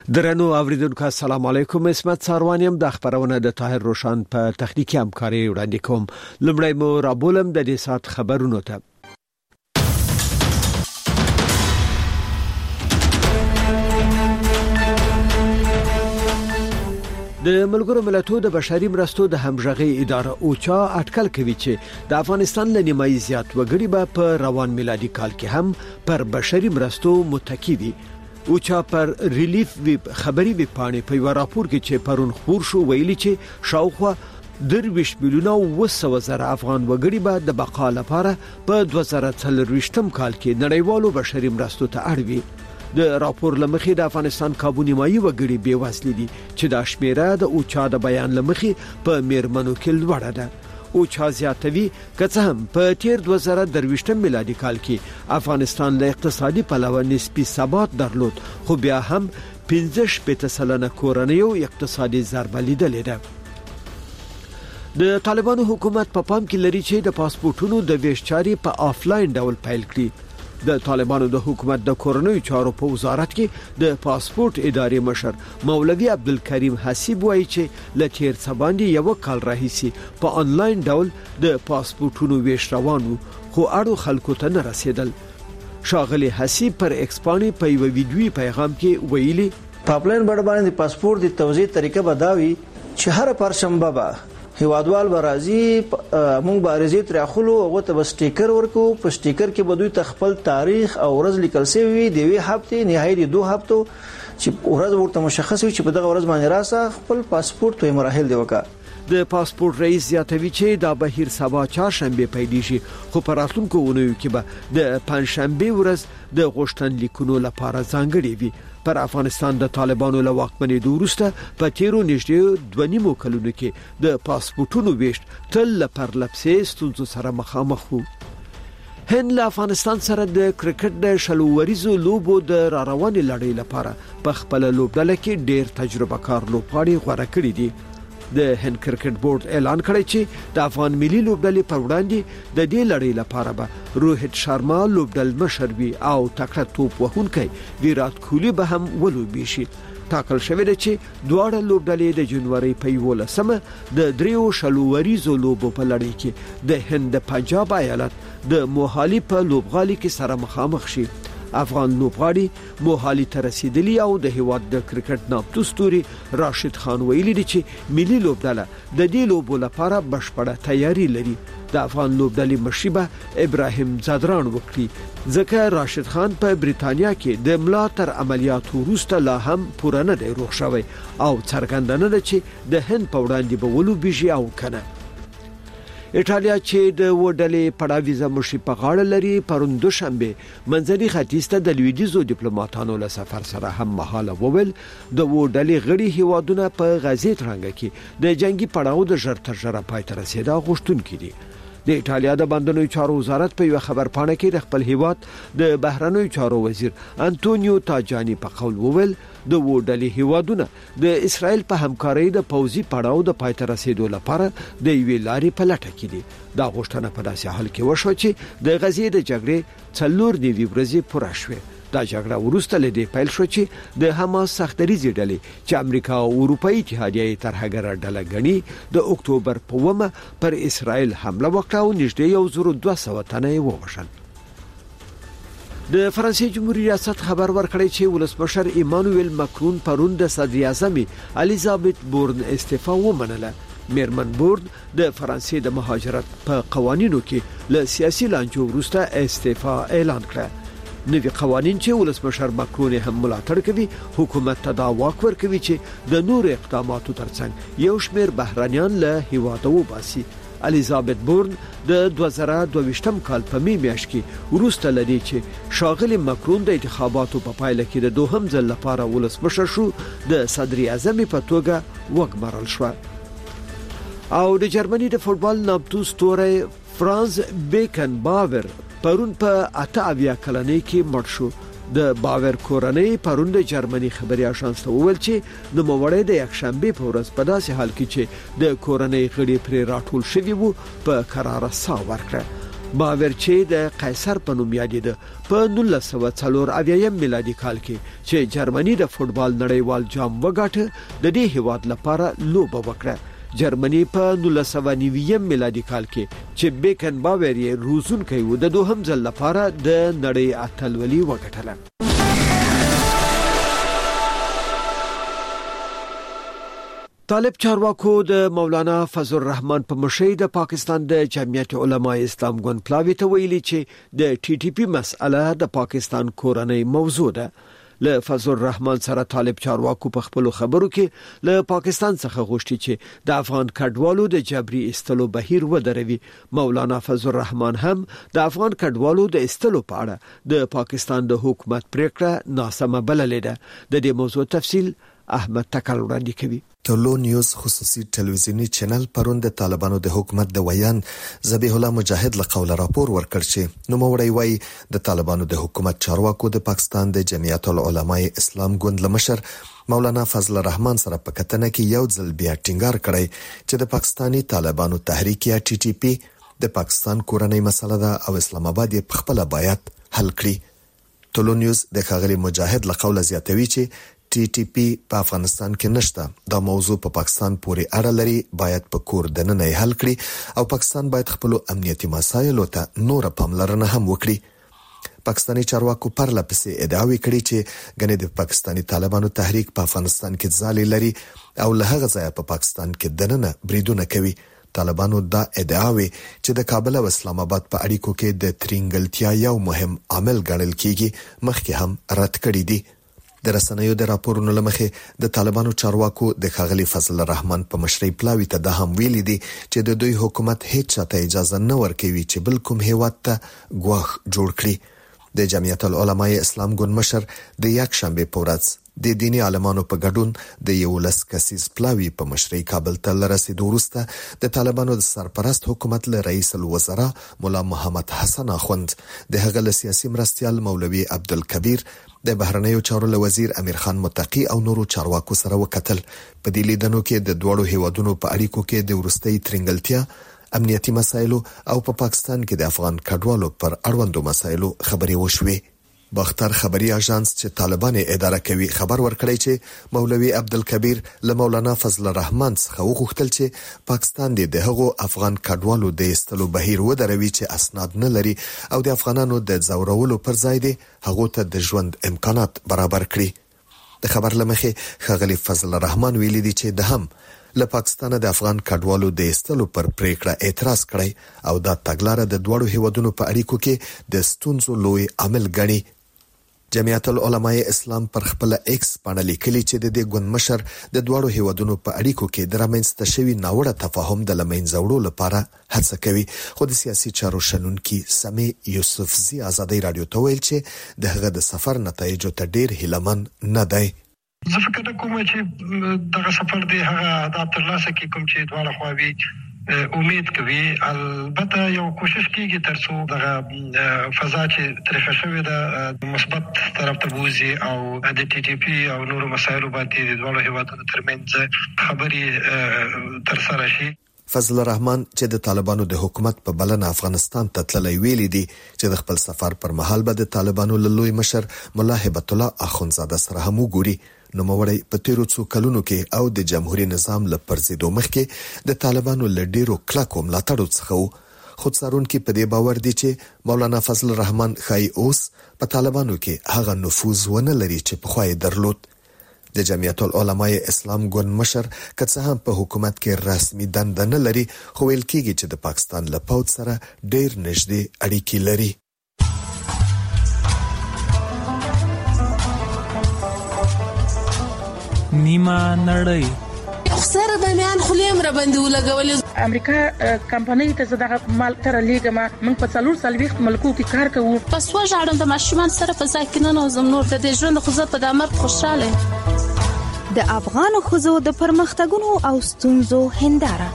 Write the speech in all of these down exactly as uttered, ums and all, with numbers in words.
درنو اوریدونکو السلام علیکم. اسمت ساروانیم د خبرونه د طاهر روشان په تخنیکی همکاري وړاندې کوم. لمړی مو رابولم د دې سات خبرونو ته. د ملګرو ملتونو د بشري مرستو د همغږي اداره اوچا اټکل کوي چې د افغانستان له نیمایي زیات وګړي به په روان میلادي کال کې هم پر بشري مرستو متکی وي. اوچا پر ریلیف ویب خبري ویب پاڼې په یو راپور کې چې پرون خبر شو ویلي چې شاوخوا درویش میلیونه وسو زره افغان وګړي به د بقا لپاره په دوه زره څلرویشتم کال کې نړیوالو بشري مرستو ته اړ وي. د راپور لمخې د افغانستان کابو نیمایي وګړي بې وسلې دي چې د شمیره د اوچا د بیان لمخې په میرمنو کې لوړه ده. اوچا زیاتوي که څه هم په تیر دوه زره درویشتم میلادي کال کې افغانستان له اقتصادي پلوه نسبي ثبات درلود، خو بیا هم پنځه شپږ سلنه کورنیو اقتصادي ضربه لیدلې ده. د طالبانو حکومت په پام کې لري چې د پاسپورتونو د ویش چاري په آفلاین ډول پیل کړي. د طالبانو د حکومت د کورنیو چارو په وزارت کې د پاسپورت ادارې مشر مولوي عبدالکریم حسیب وایي چې له تیر څه باندې یو کال راهیسي په انلاین ډول د پاسپورتونو ویش روانو، خو اړو خلکو ته نه رسیدل. شاغلي حسیب پر ایکسپانی په یو ویډیوي پیغام کې ویلي په آفلاین بڼه باندې د پاسپورت د توزیع طریقه بداوي چې هر پرشنبه به هیوادوال برازي مونږ بارزي تر اخلو او ته سټیکر ورکو. په سټیکر کې بدوی تخپل تاریخ او ورځ لیکل شوی دی وی هفته نهایي دوه هفتو چې ورځ ورته مشخص وي چې په دغه ورځ باندې راسه خپل پاسپورت په مراحل دی وکړه. د پاسپورت رئیس زیاتوي چې دا بهیر سبا چهارشنبه پیلېږي، خو په راتلونکو اونیو کې به د پنځشنبه ورځ د غوښتن لیکونو لپاره ځانګړي وي. پر افغانستان د طالبانو له واکمنۍ وروسته په تیرو نږدې دوه نیمو کلونو کې د پاسپورتونو ویشت تل له پرلپسې ستونزو سره مخامخ وو. هند له افغانستان سره د کرکټ د شلووریزو لوبو د راروانې لړۍ لپاره په خپل لوبډله کې ډېر تجربه کار لوبغاړي غوړه کړي دي. د هند کرکټ بورډ اعلان کړی چې د افغان ملي لوبډلې پر وړاندې د دې لړۍ لپاره به روهیت شرما لوبډل مشر وي او تکړه توپ وهونکی ویرات کوهلی به هم ولوبي شي. ټاکل شوی دی چې دواړه لوبډلې د جنوري په یولسمه د دریو شلووریزو لوبو په لړۍ کې د هند د پنجاب ایالت د موهالي په لوبغالي کې سره مخامخ شي. افغان لوبغاړي موهالي ته رسیدلی او د هیواد د کرکټ نامتو ستوري راشد خان ویلي دی چې ملي لوبډله د دې لوبو لپاره بشپړه تیاری لري. د افغان لوبډلې مشربه ابراهیم زادران وکړي ځکه راشد خان په بریتانیا کې د ملا تر عملیاتو وروسته لا هم پوره نه دی روغ شوی او څرګندونه ده چې د هند په وړاندې به ولوبېږي او کنه. ایټالیا چې د وډلې پړاویزه مشي په غاړه لري پرون دوشنبه منځني ختیځ ته د لویدیزو ډیپلوماټانو له سفر سره هم مهاله وویل د وډلې غړي هیوادونه په غزې ترنګ کې د جنگي پړاو د ژر تر ژره پای ته رسیدا غوښتونکي دي. د ایټالیا د بندنوي چارو وزارت په یو خبر پاڼه کې د خپل هیواد د بهرنوي چارو وزیر انټونیو تاجانی په قول وویل د وډلې هیوادونه د اسرائیل په همکارۍ د پوځي پړاو د پای ته رسیدو لپاره د یوې لارې په لټه کې دي. دا غوښتنه په داسې حال کې وشوه چې د غزې د جګړې څلور نیوي ورځې پوره شوه. دا جګړه وروسته له دې پیل شو چې د حماس سختریزي ډلې چې امریکا او اروپאי اتحادیه ترهګر ډله غني د اکتوبر په ومه پر اسرائیل حمله وکړه او نږدې یو زر دوه سوه تنه ووژل. د فرانسې جمهوریت ریاست خبر ورکړی چې ولسمشر ایمانوئل ماکرون پرون د صدر اعظم الیزابت بورن استعفا ومنله. میرمن بورن د فرانسې د مهاجرت په قوانینو کې له سیاسي لانجو وروسته استعفا اعلان کړه. نوی قوانین چې ولسمشر ماکرون هم ملاتړ کوي حکومت ته دا واک ورکوي چې د نور اقداماتو ترڅنګ یو شمېر بهرانيان له هیواده وباسي. الیزابت بورن د دوه زره دوه ویشتم کال په می میاشت کې وروسته لدی چې شاغلی ماکرون د انتخاباتو په پایله کې د دوهم ځل لپاره ولسمشر شو د صدر اعظم په توګه وګمارل شو. او د جرمني د فوتبال نامتو ستوری فرانز بیکن باور پرون په اته اویا کلنۍ کې مړ شو. د باور کورنۍ پرون د جرمني خبري اژانس ته وویل چې د موړې د یکشنبه په ورځ په داسې حال کې چې د کورنۍ غړي پر راټول شوي وو په قرار سا ورکړه. باورچی د قیصر په نوم یادېده په نولس سوه څلور اویایم میلادي کال کې چې جرمني د فوټبال نړیوال جام وګاټه د دې هیواد لپاره لوبه وکړه جرمني په نولس سوه نویم میلادي کال کې چې بیکن باور یې روزونکی و د دوهم ځل لپاره د نړۍ اتلولي وګټله طالب چارواکو د مولانا فضل الرحمن په مشرۍ د پاکستان د جمعیت علماء اسلام ګوند پلاوی ته ویلي چې د ټي ټي پی مسأله د پاکستان کورنۍ موضوع ده له فضل الرحمن سره طالب چارواکو په خپل خبرو کې له پاکستان څخه غوښتي چې د افغان کډوالو د جبري استلو بهیر ودروي مولانا فضل الرحمن هم د افغان کډوالو د استلو په اړه د پاکستان د حکومت پریکړه ناسمه بللې ده د دې موضوع تفصیل احمد تکل وړاندې کوي تولو نیوز خصوصي ټلویزیونی چینل پرون د طالبانو د حکومت د ویان ذبیح الله مجاهد له قوله راپور ورکړ چې نو موړی وای د طالبانو د حکومت چارواکو د پاکستان د جمعیت العلماء اسلام ګوند لمشر مولانا فضل الرحمن سره په کتنه کې یو ځل بیا ټینګار کړی چې د پاکستانی طالبانو تحریک یا ټي ټي پی د پاکستان کورنۍ مسله ده او اسلام آباد یې په خپل باید حل کړي تولو نیوز د خاغلی مجاهد له قوله زیاتوي چې ټي ټي پی په افغانستان کې نشته دا موضوع په پاکستان پورې اړه لري باید په کور دننه حل کړي او پاکستان باید خپل امنیتي مسایلو ته نور پاملرنه هم وکړي پاکستانی چارواکو پر لپسې ادعاوې کړي چې غنې د پاکستانی طالبانو تحریک په افغانستان کې ځالې لري او له هغه ځایه په پاکستان کې دننه بریدونه کوي طالبانو دا ادعاوې چې د کابل او اسلام آباد په اړیکو کې د ترینګلتیا یو مهم عامل ګڼل کیږي مخکې هم رد کړي دي د رسنیو د راپورونو لمخې د طالبانو چارواکو د خاغلی فضل الرحمن په مشرۍ پلاوی ته د هم ویلي دي چې د دوی حکومت هیڅ چاته اجازه نه ورکوي چې بل کوم هیواد ته ګواښ جوړ کړي د جمعیت العلماء اسلام ګوند مشر د یک شنبه په ورځ د دینی عالمانو په ګډون د یو لس کسیز پلاوی په مشرۍ کابل ته لرسېدو وروسته د طالبانو د سرپرست حکومت له رئیس الوزرا مولا محمد حسن اخوند د هغه له سیاسي مرستيال مولوي عبدالکبیر د بهرنیو چارو له وزیر امیر خان متقی او نورو چارواکو سره وکتل په دې لیدنو کې د دوړو هیوادونو په اړیکو کې د ورستۍ ترنګلتیا امنیتي مسایلو او په پا پاکستان کې د افغان کډوالو پر اړوندو مسایلو خبرې وشوې باختر خبري اژانس چې طالبان اداره کوي خبر ورکړی چې مولوي عبدالکبیر له مولانا فضل الرحمن څخه وغوښتل چې پاکستان د هغو افغان کډوالو د استلو بهیر ودروي چې اسناد نه لري او د افغانانو د زورولو پر ځای دی هغه ته د ژوند امکانات برابر کړي د خبر لمخې خغلی فضل الرحمن ویلي دي چې د هم له پاکستان د افغان کډوالو د استلو پر پریکړه اعتراض کړی او دا تګلارې د دوړو هیوادونو په اړیکو کې د ستونزو لوی عامل ګڼي جمعیت العلماء اسلام پر خپل ایکس باندې لیکلي چې د دې ګوند مشر د دوړو هیوادونو په اړیکو کې د رامنځته شوی ناوړه تفاهم د لمنځوړو لپاره هڅه کوي خو د سیاسي چارو شنونکي سمي یوسفزي ازادي رادیو ته ویل چې د هغه د سفر نتایج ته ډیر هیلمن نه دی زه فکر کوم چې دغه سفر دی هغه د ترلاسه کې کوم چې دواړه خواوې امید کوي البته یو کوشش کیږي ترڅو دغه فضا چې طرفه شوی د مثبت طرف ته بوزي او د ټي ټي پی او نورو مسایلو باندې د دوه هیوادونو ترمنځ خبري تر سره شي فضل الرحمن چې د طالبانو د حکومت په بلنه افغانستان ته تللی ویلي دي چې د خپل سفر پر مهال به د طالبانو له لوی مشر مولا هبت الله اخونزاده سره هم وګوري نو موړی په تیرو څو کلونو کې او د جمهوریت نظام له پرځېدو مخکې د طالبانو له ډیرو کلکو ملاتړو څخه خود سارونکي په دې باور دي چې مولانا فضل الرحمن خای اوس په طالبانو کې هغه نفوذ ونه لري چې په خوای درلود د جمعیت العلماء اسلام ګوند مشر که څه هم په حکومت کې رسمي دنده نه لري خو ویل کېږي چې د پاکستان له پوځ سره ډیر نږدې اړیکې لري نیمه نړۍ خسر بامیان خلیم را باندې ولګول امریکا کمپنۍ ته زداغه مال تر لیګما من په څلور سالويخت ملکو کې کار کوو پس وژاړم د ماشومان سره په ځای کې نه نوزم نور د دې ژوند خو زه په دامر خوشاله د افغان خزو د پرمختګونو او ستونزو هنداره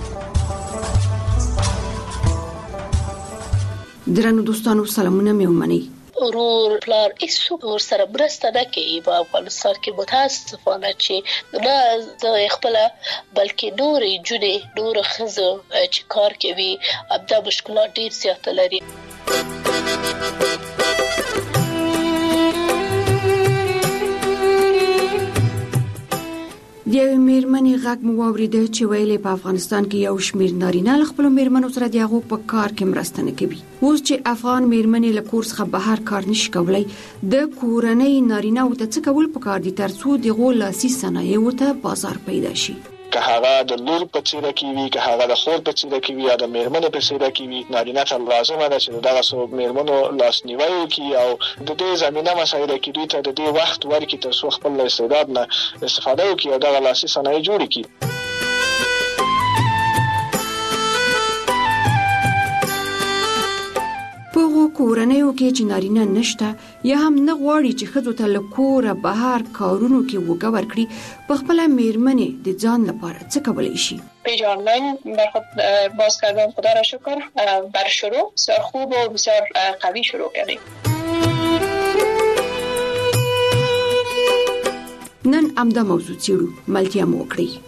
درنو دوستانو سلامونه مې ومنئ ورور پلار ایسو ور سره برسته نه کوي په افغانستان کې متاسفانه چې نه د خپل بلکې نورې جوړې نور خزو چې کار کوي ابدا مشکلات ډیر زیات لري د یوې میرمنې غږ مو واورېده چې ویلې په افغانستان کې یو شمېر نارینه له خپلو میرمنو سره د هغو په کار کې مرسته نه کوي. اوس چې افغان میرمنې له کور څخه بهر کار نشي کولی، د کورنۍ نارینه‌و ته څه کول پکار دي ترڅو دغو لاسي صنایعو ته بازار پیدا شي؟ که هغه د لور په څیره کې وي، که هغه د خور په څیره کې وي یا د میرمنې په څیره کې وي، نارینه ته لازمه ده چې دغه څو میرمنو لاسنیوی وکړي او د دې زمینه مسایله کې دوی ته د دې وخت ورکړي ترڅو خپل استعداد نه استفاده وکړي او دغه لاسي صنایع جوړ کړي. په کورنیو کې چې نارینه نشته یا هم نه غواړي چې ښځو ته له کوره بهر کارونو کې وګه ورکړي، په خپله میرمنې د ځان لپاره څه کولی شي؟ پیج آنلاین بر خود باز کردن، خدا را شکر بر شروع بسیار خوب و بسیار قوی شروع کردیم. نن همدا موضوع څیړو، ملتیا مو وکړئ.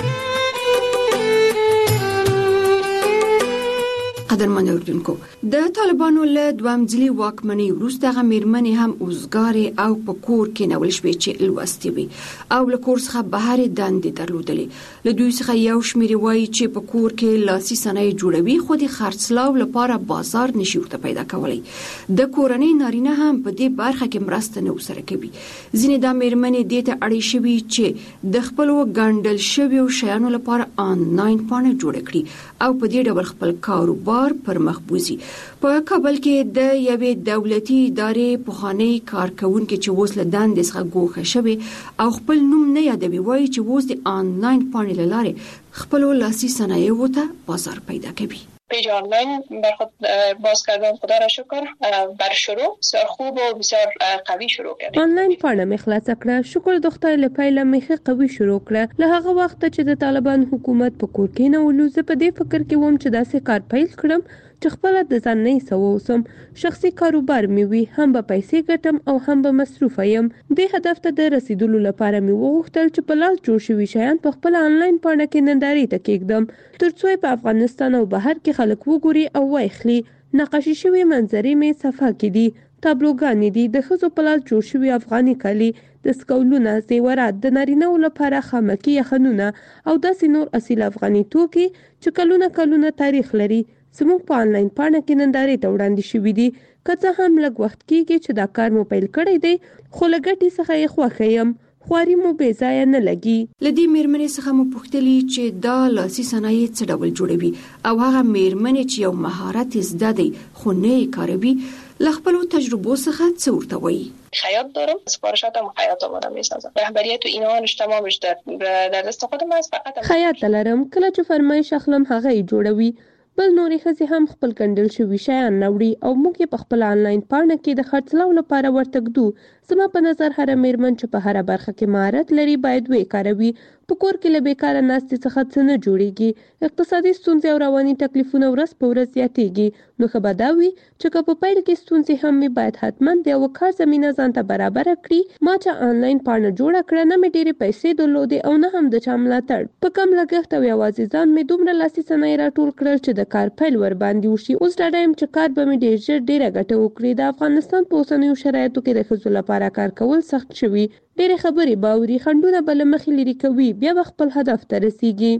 قدرمن اوردونکو، د طالبانو له دوام ځلي واکمنۍ وروسته هغه میرمنې هم اوزګارې او په کور کې نول شوې چې لوستې وي او له کور څخه بهر دندې درلودلې. له دوی څخه یو شمېر وایي چې په کور کې لاسي صنایع جوړوي خو د خرڅلاو لپاره بازار نشي ورته پیدا کولی. د کورنۍ نارینه هم په دې برخه کې مرسته نه ورسره کوي. ځینې دا میرمنې دې ته اړې شوي چې د خپلو ګنډل شویو شیانو لپاره آنلاین پاڼه جوړه کړي او په دې ډول خپل کاروبار پر مخ بوزي. په کابل کې د یوې دولتي ادارې پخوانی کارکونکي چې اوس له دندې څخه ګوښه شوی او خپل نوم نه یادوي وایي چې اوس د آنلاین پاڼې له لارې خپلو لاسي صنایعو ته بازار پیدا کوي. پیج آنلاین بر خود باز کردن، خدا را شکر بر شروع بسیار خوب و بسیار قوی شروع کردیم. آنلاین پاڼه مې خلاصه کړه، شکر د خدای له پیله مې قوي شروع کړه. له هغه وخت چې د طالبان حکومت په کور کې نه ولو، زه په دې فکر کې وم چې داسې کار پیل کړم چې خپل د ځان نه سووسم، شخصي کاروبار مې وي، هم به پیسې ګټم او هم به مصروف یم. دې هدف ته د رسیدلو لپاره مې وغوښتل چې په لاس جوړ شوي شیان په خپل آنلاین پاڼه کې نندارې ته کېږدم ترڅو په افغانستان او بهر کې خلک وګوري او واخلي. نقاشي شوي منظرې مې صفحه کې دي، تابلوګانې دي، د ښځو په لاس جوړ شوي افغاني کالي، د سکولونه، زیورات، د نارینه‌و لپاره خامکي یخنونه او داسې نور اصیل افغاني توکي چې کلونه کلونه تاریخ لري زموږ په آنلاین پاڼه کې نندارې ته وړاندې شوي دي. که څه هم لږ وخت کېږي چې دا کار مو پیل کړی دی، خو له ګټې څخه یې خوښه یم. خواري مو بې ځایه نه لګي. له دې میرمنې څخه مو پوښتلي چې دا لاسي صنایع څه ډول جوړوي او هغه میرمنې چې یو مهارت یې زده دی خو نه یې کاروي، له خپلو تجربو څخه څه ورته وایي؟ خیاط دارم، سفارشاتم خیاط آمادم میسازم. رهبریت و اینهانش تمامش در در دست خودم است. فقط خیاط لرم، کله چې فرمایش اخلم هغه یې جوړوي. بل نورې ښځې هم خپل ګنډل شوي شیان راوړي او موږ یې په خپل آنلاین پاڼه کې د خرڅلاو لپاره ورته ږدو. زما په نظر هره میرمن چې په هره برخه کې مهارت لري باید ویې کاروي. په کور کې له بیکاره ناستې څخه څه نه جوړیږي. اقتصادي ستونزې او رواني تکلیفونه ورځ په ورځ زیاتیږي. نو ښه به دا وي چې که په پیل کې ستونزې هم مې باید حتما د یوه کار زمینه ځان ته برابره کړي. ما چې آنلاین پاڼه جوړه کړه، نه مې ډېرې پیسې درلودې او نه هم د چا ملاتړ. په کم لګښت او یوازې ځان مې دومره لاسي صنایع راټول کړل چې د کار پیل ور باندې وشي. اوس ډاډه یم چې کار به مې ډېر ژر ډېره ګټه وکړي. د افغانستان په اوسنیو شرایطو کې د ښځو لپاره کار کول سخت شوي. ډېرې خبرې به اوري، خنډونه به له مخې لرې کوي، بیا به خپل هدف ته رسیږي.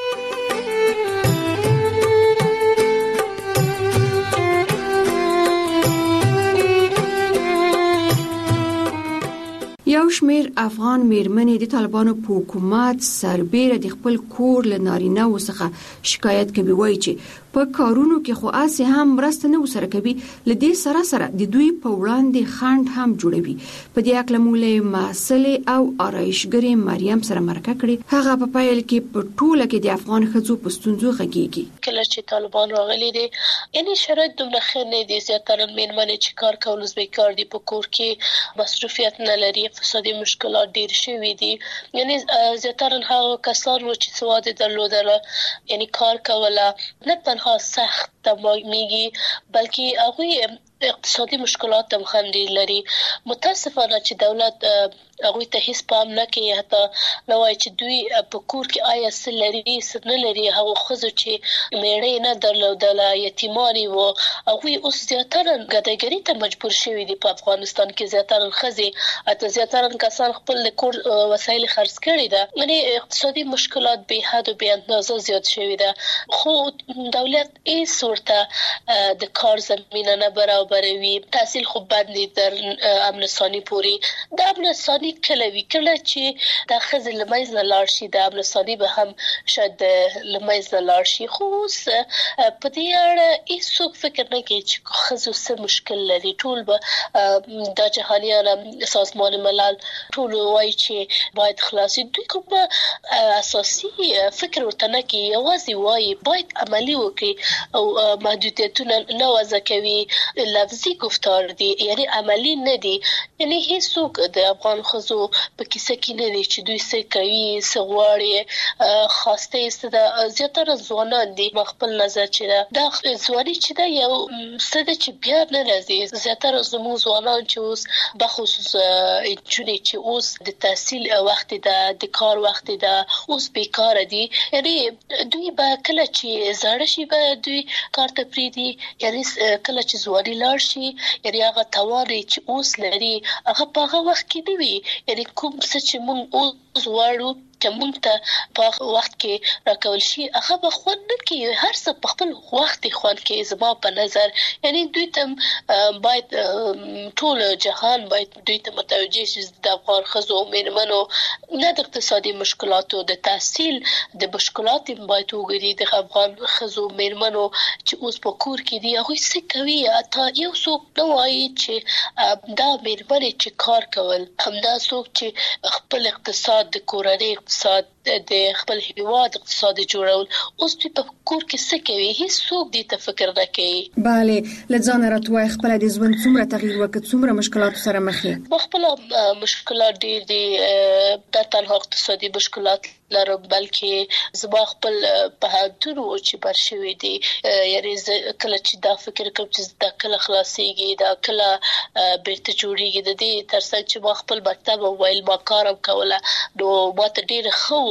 یو شمېر افغان میرمنې د طالبانو په حکومت سربیره د خپل کور له نارینه‌و څخه شکایت کوي، وایي چې په کارونو کې خو اسې هم مرسته نه ورسره کوي. له دې سره سره د دوی په وړاندې خنډ هم جوړوي. په دې اکله مو له محصلې او آرایشګرې مریم سره مرکه کړې. هغه په پیل کې په ټوله کې د افغان ښځو په ستونزو غږیږي. کله چې طالبان راغلي دي، یعنی شرایط دومره ښه نه دي. زیاتره میرمنې چې کار کول زده کار دي، په کور کې مصروفیت نه لري، اقتصادي مشکلات ډېر شوي دي. یعنی زیاتره هغه کسان چې سواد درلودله، یعنی کار کوله، نه تنها سخت میگی بلکې هغه اقتصادي مشکلات هم هم ډیر لري. متاسفانه چې دولت هغه ته هیڅ پام نه کوي، حتی لوای چې دوی په کور کې آیا څه لري څه نه لري. هغه خزو چې میړې نه درلودل، یتیمانی وو، هغه اوس زیاتره ګډګری ته مجبور شوی دي. په افغانستان کې زیاتره خزي اته زیاتره کسان خپل کور وسایل خرڅ کړي ده. یعنی اقتصادي مشکلات به حد او به اندازه زیات شوی ده. خو دولت هیڅ ورته د کار زمينه نه برابروي. تحصیل خو باندې در امن ثاني پوری د امن ثاني کله وی کله چې د خزل لمایز نه لاړ شي، د امن ثاني به هم شاید لمایز نه لاړ شي. خو اوس په دې اړه هیڅ فکر نه کوي چې خزو څه مشکل لري. ټول به د جهانیان سازمان ملل ټول وایي چې باید خلاصي. دوی کوم اساسي فکر ورته نه کوي، یوازې وایي باید عملی وکړي او محدودیتونه نه وضع کوي. لفظي گفتار دي، یعنی عملی نه دي. یعنی هیڅوک د افغان خزو په کیسه کې نه دي چې دوی څه کوي څه غواړي. خواسته است د زیاتره ځوانان دي. خپل نظر چې دا ځواني چې دا یو څه د چې بیا نه راځي. زیاتره زموږ ځوانان چې اوس بخصوص چې چې اوس د تحصیل وخت ده، د کار وخت ده، اوس بیکار دي. یعنی دوی به کله چې زړه شي به دوی کار ته پریدي. یعنی کله چې ځواني لاړ شي، یعنی هغه توان چې اوس لري هغه په هغه وخت کې دی وي. یعنی کوم څه چې موږ اوس وړو چې موږ ته په وخت کې راکول شي هغه به خوند نه کوي. هر څه په خپل وخت خوند کوي زما په نظر. یعنی دوی ته باید ټول جهان باید دوی ته متوجه شي د افغان خزو او میرمنو نه د اقتصادي مشکلاتو د تحصیل د مشکلات باید وګوري. د افغان خزو میرمنو چې اوس په کور کې دي هغه څه کوي. اته یو څوک نو وایي چې دا میرمنې چې کار کول همدا څوک چې خپل اقتصاد د کورنۍ اقتصاد د خپل هیواد اقتصاد جوړول اوس په کور کې څه کوي هیڅ څوک دې ته فکر نه کوي. bale لځان راتوي خپل د ژوند څومره تغییر وکړ، څومره مشکلات سره مخ یې. خپل مشکلات ډېر دي، د تنها اقتصادي مشکلات لرم بلکې زما خپل په هاتونو چې بر شوی دي. یعنی کله چې دا فکر کوم چې دا کله خلاصيږي دا کله بیرته جوړیږي د دې ترڅنګ چې ما خپل مکتب او ویل ما کارم کوله نو ماته ډېر خو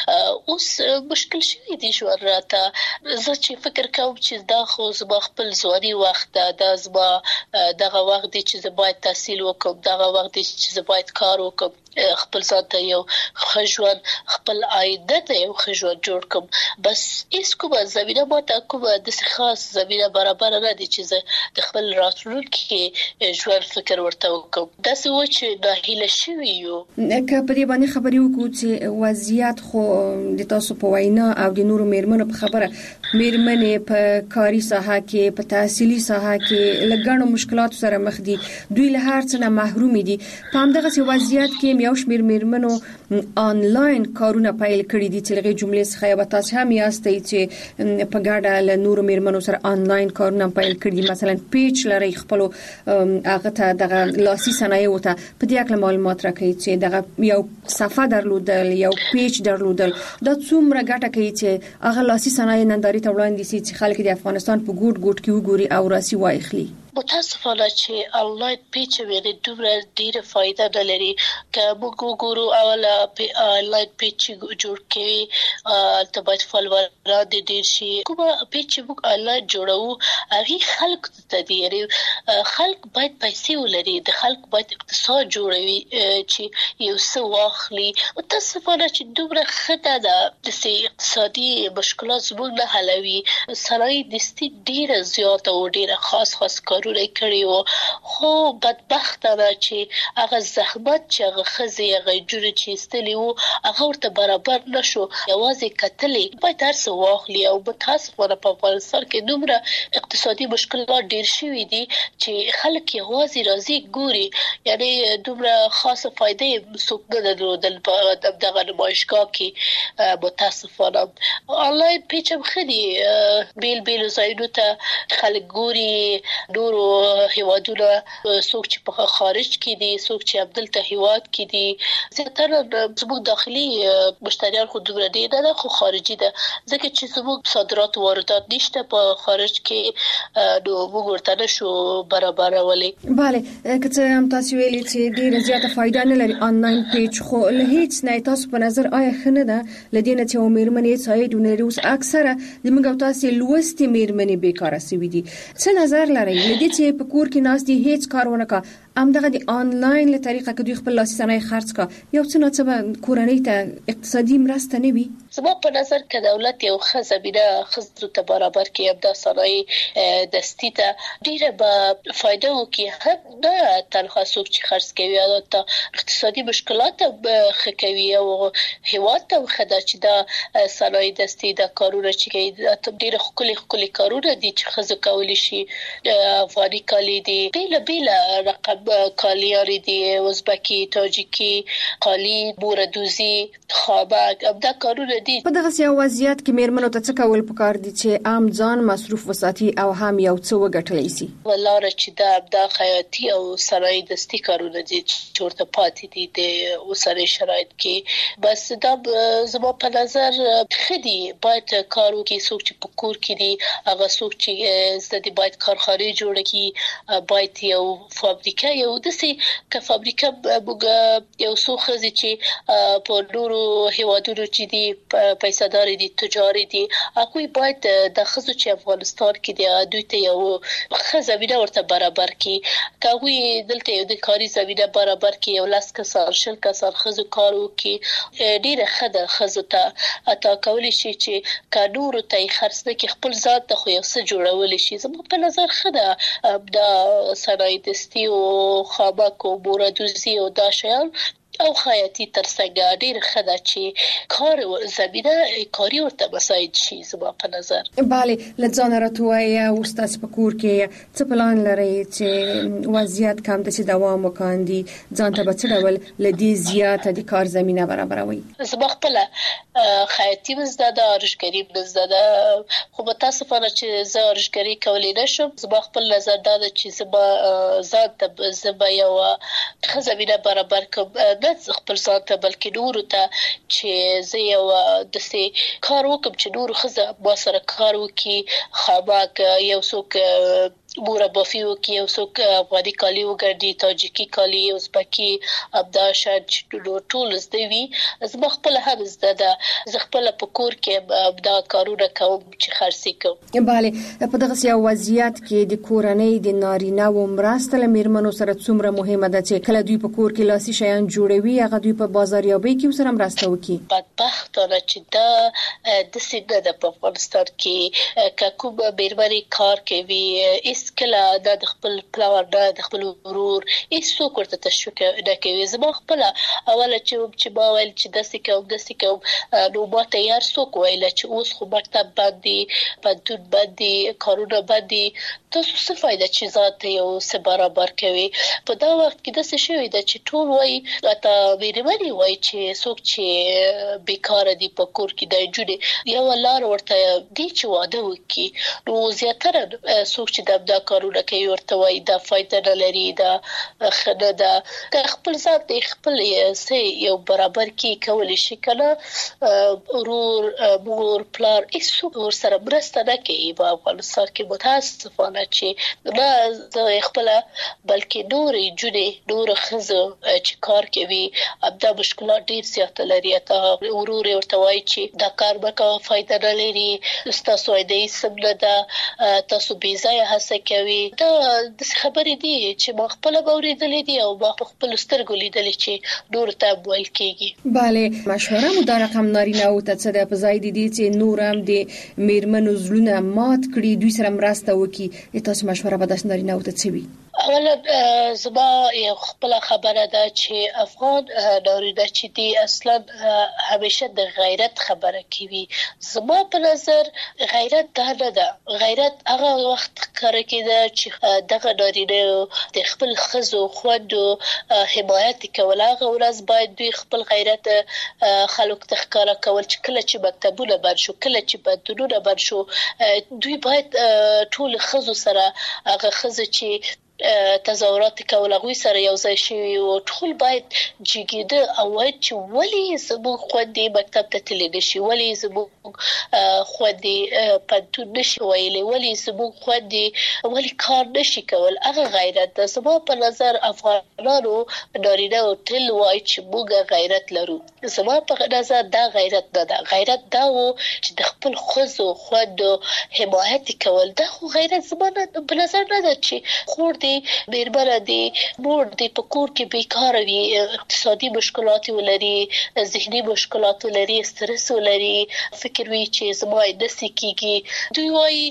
اوس مشکل شوی دي ژوند راته. زه چې فکر کوم چې دا خو زما خپل ځواني وخت ده، دا زما دغه وخت دی چې زه باید تحصیل وکړم، دغه وخت دی چې زه باید کار وکړم، خپل ځان ته یو ښه ژوند خپل عایده ته یو ښه ژوند جوړ کړم. بس هیڅ کومه زمینه ماته کومه داسې خاص زمینه برابر نه دي چې زه د خپل راتلونکي ژوند فکر ورته وکړم. داسې و چې ناهیله شوي یو. که په دې باندې خبرې وکړو چې وضعیت خو د تاسو په وینا او د نورو میرمنو په خبره میرمنې په کاري ساحه کې په تحصیلي ساحه کې لږ مشکلات سره مخ دي، دوی له هر څه نه محروم دي. په همدغه وضعیت کې یو شمیر میرمنو آنلاین کارونه پیل کړی دي چې لږه جملې څخه به تاسو هم یاستئ چې په ګډه له نورو میرمنو سره آنلاین کارونه پیل کړی دي. مثلا پیج لري خپل هغه ته دغه لاسي صنایع وته په دې اړه معلومات راکړي چې دغه یو صفحه درلودل یو پیج درلودل دا څومره ګټه کوي چې هغه لاسي صنایع ننداري ته وړاندې شي چې خلک د افغانستان په ګوټ ګوټ کې وګوري او راسي واخلي. متاسفانه چې آنلاین پیج ویری دومره ډیره فائدہ نه لري. که موږ وګورو اوله آنلاین پیج جوړ کړي ته باید فالووران دي ډیر شي. کومه پیج چې موږ آنلاین جوړو هغه خلک ته دي، یعنی خلک باید پیسې ولري، د خلک باید اقتصاد جوړوي چې یو څه واخلي. متاسفانه چې دومره خطه ده د اقتصادي مشکلات زموږ نه حلوي. صنایع دستي ډیره زیاته او ډیره خاص خاص کارونه کړی وو، خو بدبختانه چې هغه زحمت چې هغه خزي هغه جوړ چې استلی وو هغه ورته برابر نشو. یوازې کتلې باید هر څه واخلي او متاسفانه په افغانستان کې دومره اقتصادي مشکلات ډیر شوي دي چې خلک یوازې راځي ګوري. یعنی دومره خاصه فائدې څوک نه درلودل په دغه نمایشګاه کې. متاسفانه آنلاین پیج هم خدي بیل بیل ځایونو ته خلک ګوري، نور نورو هیوادونو څوک چې په خارج کې دي څوک چې عبدالته هیواد کې دي زیاتره زموږ داخلي مشتریان خو دومره دي نه خو خارجي ده ځکه چې زموږ صادرات واردات نشته په خارج کې نو موږ ورته نشو برابرولای. بله که څه هم تاسو ویلي چې ډیره زیاته فایده نه لري آنلاین پیج خو له هیڅ نه تاسو په نظر آیا ښه نه ده لدینه چې مېرمنې ساید نه روس اکثره د موږ تاسو لوستي مېرمنې بیکاره سوي دي څه نظر لري لدې چې په کور کې ناس دي هیڅ کارونه کا ام دغه د آنلاین له طریقه کې دوی خپل لاسي صنایع خرڅ کا یو څه نه څه کورنۍ ته اقتصادي مرسته نه وي. زما په نظر کې دولت یو ښه زمینه خزر ته برابر کې ابدا صنایع دستی ته ډیره به فائدہ وکي هم نه تنها څوک چې خرڅ کوي او ته اقتصادي مشکلات به خکوي او هیواد ته خدای چې دا صنایع دستی دا کارونه چې کوي ډیره خولي خولي کارونه دي چې خزر کولی شي افغاني کالی دي بیل بیل رقم کالیاری دي ازبکی تاجیکی قالی بوردوزی خابک ابدا کارونه دي. په دغه سیاو وضعیت کې مېرمنو ته څه کول پکار دي چې عام ځان مصروف وساتي او هم یو څه وګټلی شي؟ ولاره چې دا ابدا خیاطي او صنایع دستی کارونه دي چې ورته پاتې دي د اوسنۍ شرایط کې بس دا زما په نظر خدي باید کارو کې څوک چې په کور کې دي هغه څوک چې زده باید کارخانه جوړ کړي باید یو فابریکه یو دسي که فابریکه بوګه یو څو خزي چې په نورو هیوادونو چې دي پیسې داري دي تجاري دي اكو باید د خزو چې افغانستان کې دي دوی ته یو خزمینه ورته برابر کړي کوي دلته یو د کاري زمينه برابر کړي یو لاس کسر شل کسر خزو کارو کې ډیره خده خزو ته اتا کولی شي چې کانور ته خرڅ کې خپل ذات ته خو یو څه جوړول شي زموږ په نظر خده د صنایع دستی او خابک او بوردوزی او دا شیان او خیاطي ترڅنګ ډیر خدای چې کار زمينه کاری ورته مساعد شي زما په نظر. bale لځان راتوي او استاد په کور کې څه پلان لري چې وضعیت کم د چې دوام وکاندي ځان ته به څه ډول لدی زیاته د کار زمينه برابروي. زما خپل خیاطي مزده ارشګری مزده خو متاسفانه چې زه ارشګری کولای نشم زما خپل نظر دا چې زما ذات ته زما یو خزمینه برابر کوم نه خپل ځان ته بلکې نور ته چې زه یو د سي کار وکم چې نور خزه با سره کار وکي خابک یو څوک بورا بافیو کې یو څوک افغاني کالی وګرځي تاجیکی کالی ازبکی ابدا شاد ټول زده وي زما خپل هم زده ده زه خپل په کور کې ابدا کارونه کوم چې خرڅي کوم. bale په دغه سیاو وضعیت کې د کورنۍ د نارینه و مرسته لمرمنو سره څومره مهمه ده چې کله دوی په کور کې لاسي شیان جوړوي هغه دوی په بازاریابۍ کې سره مرسته وکړي. بدبختانه چې دا د سیده د په افغانستان کې کوم بیرمنې کار کوي اس کله د خپل پلاور د خپل ورور هیڅ څوک ورته تشویق نه کوي. زما خپل اوله چې چې ما ویل چې داسې کوم داسې کوم نو ما تیار څوک ویل چې اوس خو مکتب باندې پنتون باندې کارونه باندې تاسو څه فائدہ چې ذات یو څه برابر کوي. په دا وخت کې داسې شوی د چې ټول وای اته بیرمنې وای چې څوک چې بیکاره دي په کور کې د جوړي یو لار ورته دی چې واده وکړي نو زیاتره څوک چې د دا کارونه کوي ورته وای دا فائدہ نه لري دا خنه دا خپل ذات خپل سي یو برابر کې کول شي کنه ورور مور پلار هیڅ ور سره مرسته نه کوي په افغانستان کې متاسفانه چې نه زه خپل بلکې نورې جوړې نور خزه چې کار کوي ابدا مشکلات ډیر زیات لري ته ورور ورته وای چې دا کار به کوم فائدہ نه لري تاسو دې سم نه دا تاسو بي ځای هڅه کوي دا د خبرې دي چې ما خپل اوریدلې دي او ما خپل سترګو لیدلې چې نور ته ویل کیږي. bale مشوره مو دا رقم نارینه او ته څه د پزای دي چې نور هم د میرمنو زلونه مات کړي دوی سره مرسته وکي تاسو مشوره به د نارینه او ته څه وي؟ اولا زما یو خپل خبره ده چې افغان نارینه چې دی اصلا همیشه د غیرت خبره کوي. زما په نظر غیرت دا نه ده. غیرت هغه وخت کار کیده چې دغه نارینه د خپل ښځو خوندو حمایت کول. هغه ورځ باید دوی خپل غیرت خلکو ته ښکاره کول چې کله چې مکتبونه بند شو، کله چې بندونونه بند شو، دوی باید ټول ښځو سره هغه ښځې چې تظاهرات کول هغوی سره یو ځای شوي او ټول باید جګېده او وایي چې ولې زموږ خویندې مکتب ته تللی نشي، ولې زموږ خویندې پوهنتون نشي ویلی، ولې زموږ خویندې ولې کار نشي کول. هغه غیرت ده. زما په نظر افغانانو نارینه تل وایي چې موږ غیرت لرو. زما په نظر دا غیرت نه ده. غیرت دا و چې د خپل ښځو خویندو حمایت کول. دا خو غیرت زما په نظر نه ده چې خور دې میرمنه دې مور دې په کور کې بیکاره وي، اقتصادي مشکلات ولري، ذهني مشکلات ولري، استرس ولري، فکر وي چې زما یې نسي کېږي. دوی وایي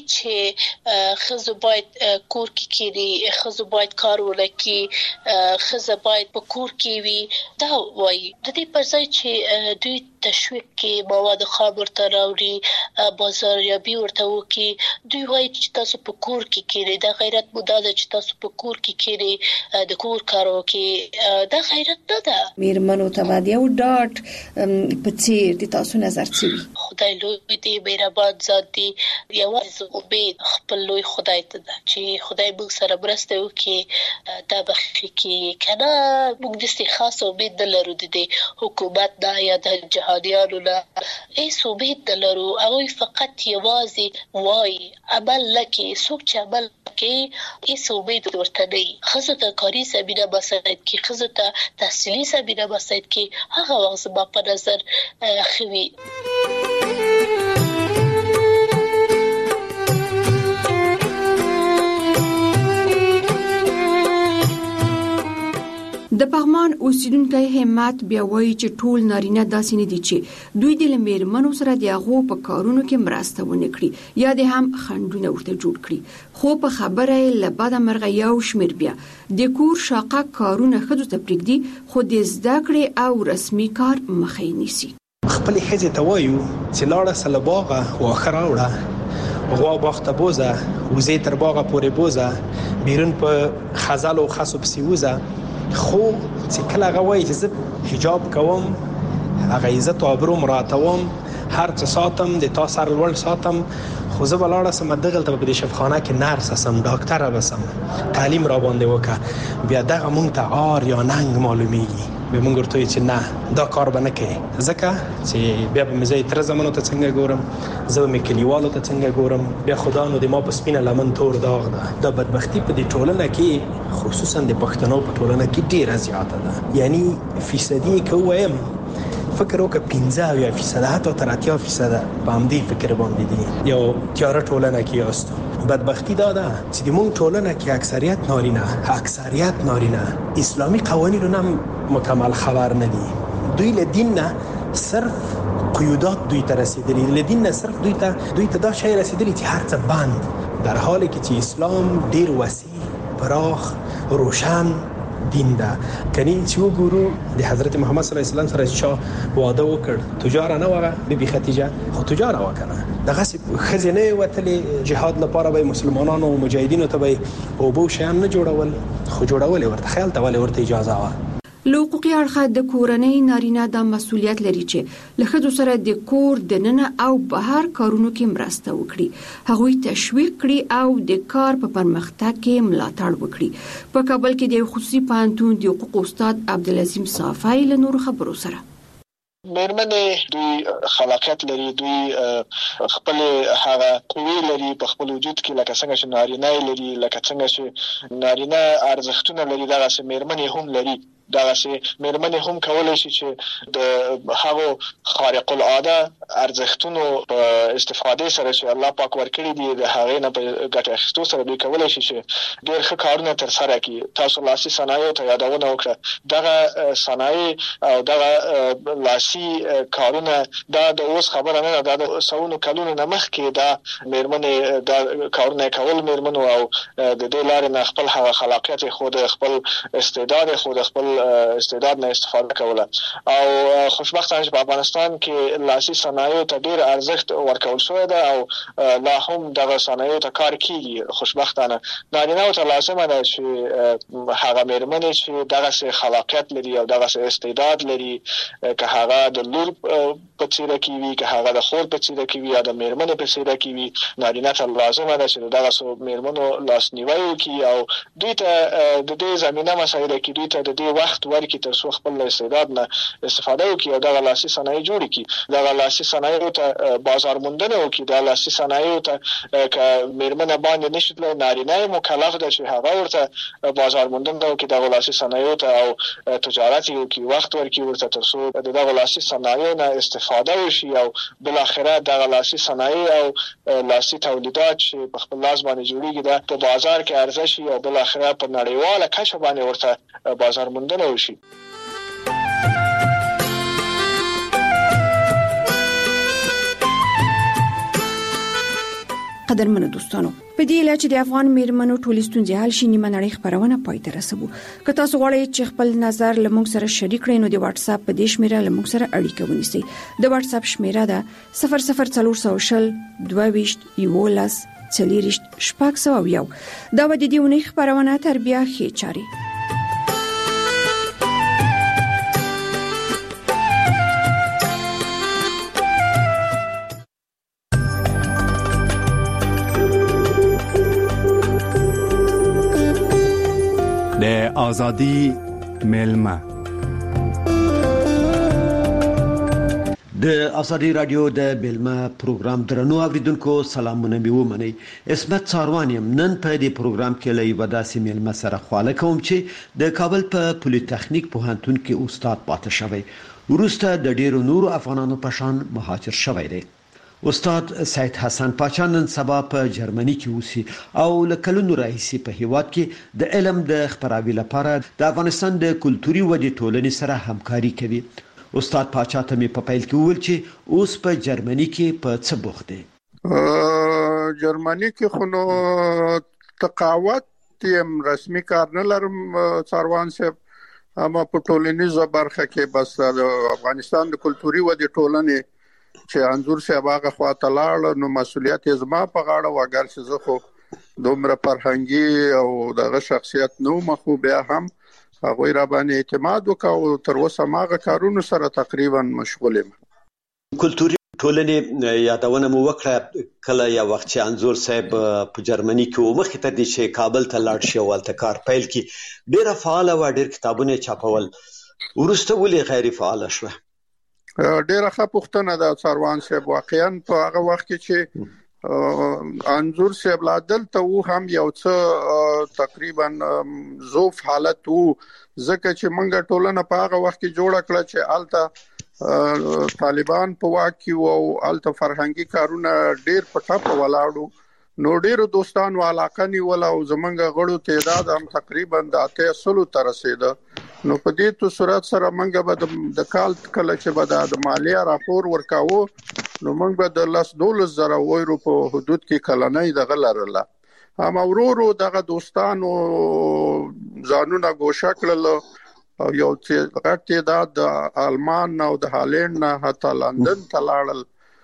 چې ښځو باید کور کې کېني، ښځو باید کار ونه کړي، ښځه باید په کور کې وي. دا وایي د دې پر ځای چې دوی تشویق کې مواد خام ورته راوړي، بازاریابي ورته وکړي، دوی وایي چې تاسو په کور کې کېنئ. دا غیرت مو دا ده چې تاسو په کور کې کېنئ، د کور کار وکړئ. دا غیرت نه ده. میرمنو ته باید یو ډاټ په څیر د تاسو نظر څه وي؟ خدای لوی دی، مهربان ذات دی. یوازې امید خپل لوی خدای ته ده چې خدای موږ سره مرسته وکړي، دا بخښي کې که نه موږ داسې خاص امید نه لرو د دې حکومت نه یا د جهادیانو نه. هېڅ امید نه لرو. هغوی فقط یوازې وایي عمل نه کوي. څوک چې عمل کوي هېڅ امید ورته نه وي. ښځو ته کاري زمینه مساعد کړي، ښځو ته تحصیلي زمینه مساعد کړي. هغه وخت زما په نظر ښه وي. د پغمان اوسیدونکو همت بیا وایي چې ټول نارینه داسې نه دي چې دوی د میرمنو سره د هغو په کارونو کې مرسته ونه کړي یا د هم خنډونه ورته جوړ کړي. خو په خبره یې له بده مرغه یو شمېر بیا د کور شاقه کارونه ښځو ته پرېږدي، خو د زده کړې او رسمي کار مخه یې نیسي. خپلې ښځې ته وایو چې لاړه سه له باغه واښه راوړه، غوا باغ ته بوزه، وزې تر باغه پورې بوزه، بیرون په خزل او خسو پسې وزه. خو چې کله هغه وایي چې زه حجاب کوم، هغه عزت او ابرو مراتوم، هر څه ساتم، د تا سر لوړ ساتم، خو زه به لاړه سم دغلته په دې شفاخانه کې نرس سم، ډاکټره به سم، تعلیم را باندې وکړه. بیا دغه مونږ ته عار یا ننګ معلومیږي. به مونږ ورته چې نه دا کار به نه کوي، ځکه چې بیا به مې زه تر زمانو ته څنګه ګورم، زه به مې کلیوالو ته څنګه ګورم. بیا خدا نو د ما په سپینه لمن تور داغ ده. دا بدبختی په دې ټولنه کې خصوصا د پښتنو په ټولنه کې ډیره زیاته ده. یعنی فیصدي که وایم فکر وکړه پنځه اویا فیصده حتی تر اتیا فیصده په همدې فکر باندې دي. یو تیاره ټولنه کې یاستو. بدبختی دا ده چې د مونږ ټولنه کې اکثریت نارینه اکثریت نارینه اسلامي قوانینو هم مکمل خبر نه دي. دوی له دین نه صرف قیودات دوی ته رسیدلی، له دین نه صرف دوی ته دوی ته دا شی رسیدلی چې هر څه بند، در حالی کې چې اسلام ډیر وسیع، پراخ، روشن دین ده. کني چې وګورو د حضرت محمد صلی الله علیه وسلم سره چې واده وکړ، تجار نه وغه بیبي ختیجه، خو تجار وکړه. دغه خزینه وتلې جهاد لپاره به مسلمانانو او مجاهدینو ته به او بو شیان نه جوړول، خو جوړول ورته خیال ته ولې ورته اجازه و. لوقوقي اړخ د کورنۍ نارینه د مسولیت لري چې له ښځو سره د کور دننه او بهر کارونو کې مرسته وکړي، هغوی تشویق کړي او د کار په پرمختګ کې ملاتړ وکړي. په کابل کې د خصوصي پوهنتون د حقوق استاد عبدالعظیم صافی له نورو خبرو سره مېرمنې دوی خلاقیت لري، دوی خپل هغه قوی لري په خپل وجود کې، لکه څنګه چې نارینه لري، لکه څنګه چې نارینه ارزښتونه لري، دغه سه مېرمنې هم لري. دا سه مېرمنې هم کولای شي چې د هغو خارق العاده ارزښتونو په استفاده سره چې الله پاک ورکړي دي د هغې نه په ګټه اخیستو سره دوی کولای شي چې ډېر ښه کارونه ترسره کړي. تاسو لاسي صنایعو ته یادونه وکړه، دغه صنایع او دغه لاسي کارونه دا د اوس خبره نه ده، د سونو کلونو نه مخکې دا مېرمنې دا کارونه کول مېرمنو او د دې لارې نه خپل هغه خلاقیت خود خپل استعداد خود خپل استعداد نه استفاده کوله. او خوشبختانه په افغانستان کې لاسي صنایعو ته ډېر ارزښت ورکول شوی ده او لا هم دغه صنایعو ته کار کیږي. خوشبختانه نارینه‌و ته لازمه ده چې هغه مېرمنې چې دغه خلاقیت لري او دغه استعداد لري، که هغه د لور په څیره کې وي، که هغه د خور په څیره کې وي یا د مېرمنې په څیره کې وي، نارینه ته لازمه ده چې دغه مېرمنو لاسنیوی وکړي او دوی ته د دې زمینه مسایله کې دوی ته د دې وخت ورکړي تر څو خپل استعداد نه استفاده وکړي او دغه لاسي صنایع جوړ کړي. دغه لاسي صنایعو ته بازار موندنه وکړي. د لاسي صنایعو ته که مېرمنه باندې نشي تللی، نارینه مکلف ده چې هغه ورته بازار موندنه وکړي، دغه لاسي صنایعو ته او تجارت وکړي، وخت ورکړي ورته تر څو دغه لاسي صنایعو نه استفاده وشي او بالاخره دغه لاسي صنایع او لاسي تولیدات چې په خپل لاس باندې جوړیږي دا په بازار کې عرضه شي او بالاخره په نړیواله کچه باندې ورته بازار موندنه وشي. قدرمنو دوستانو، په دې اله چې د افغان میرمنو ټولې ستونزې حل شي، نیمه نړۍ خبرونه پای ته رسوو. که تاسو غواړئ چې خپل نظر له موږ سره شریک کړئ نو د واتس اپ په دې شمیره له موږ سره اړیکه ونیسئ. د واتس اپ شمیره ده صفر صفر څلور سوه شل دوه ویشت یولس څلوېښت شپږ سوه یو. دا به د دې اونۍ خبرونه تر بیا ښې چارې. د آزادی ملما د ازادي رادیو د بلما پروګرام درنو اوریدونکو سلامونه مې ومنئ. اسمت څاروانیم نن په دې پروګرام کې له یو داسې ملما سره خواله کوم چې د کابل په پولی تخنیک پوهنتون کې استاد پاتې شوی، وروسته د ډیرو نورو افغانانو په شان مهاجر شوی دی. استاد سید حسن پاچا نن سبا په جرمني کې اوسي او له کلونو راهیسې په هیواد کې د علم د خپراوي لپاره د افغانستان د کلتوري ودې ټولنې سره همکاري کوي. استاد پاچا ته مې په پیل کې وویل چې اوس په جرمني کې په څه بوخت دی. جرمني کې خو نو تقاوت یم رسمي کار نه لرم څاروان صاحب، اما په ټولنیزه برخه کې بس د افغانستان د کلتوري ودې ټولنې چې انځور صاحب هغه خواته لاړ نو مسؤلیت یې زما په غاړه و، اگر چې زه خو دومره فرهنګي او دغه شخصیت نو مخو بیا هم هغوی را باندې اعتماد وکړ او تر اوسه ماغه کارونو سره تقریبا مشغول یم. کلتوري ټولنې یادونه مو وکړه کله یو وخت چې انځور صاحب په جرمني کې و مخکې ته دې چې کابل ته لاړ شي او هلته کار پیل کړي، ډېره فعاله وه، ډېر کتابونه یې چاپول، وروسته ولې غیر فعاله شوه؟ ډېره ښه پوښتنه ده څاروان صاحب. واقعا په هغه وخت کې چې انځور صاحب لا دلته و هم یو څه تقریبا ضعف حالت و، ځکه چې موږ ټولنه په هغه وخت کې جوړه کړه چې الته طالبان په واک کې وو او الته فرهنګي کارونه ډېر په ټاپ ولاړو، نو ډېر دوستانو علاقه نیول او زمونږ غړو تعداد هم تقریبا د اته سلو ته رسیده. نو په دې تو صورت سره موږ به د کال کله چې به د مالیه راپور ورکاوه نو موږ به د لاس دولس زره یورو په حدود کې کلنۍ دغه لرله. اما ورورو دغه دوستانو ځانونه ګوښه کړل او یو غټ تعداد د آلمان او د هالند نه حتی لندن ته لاړل.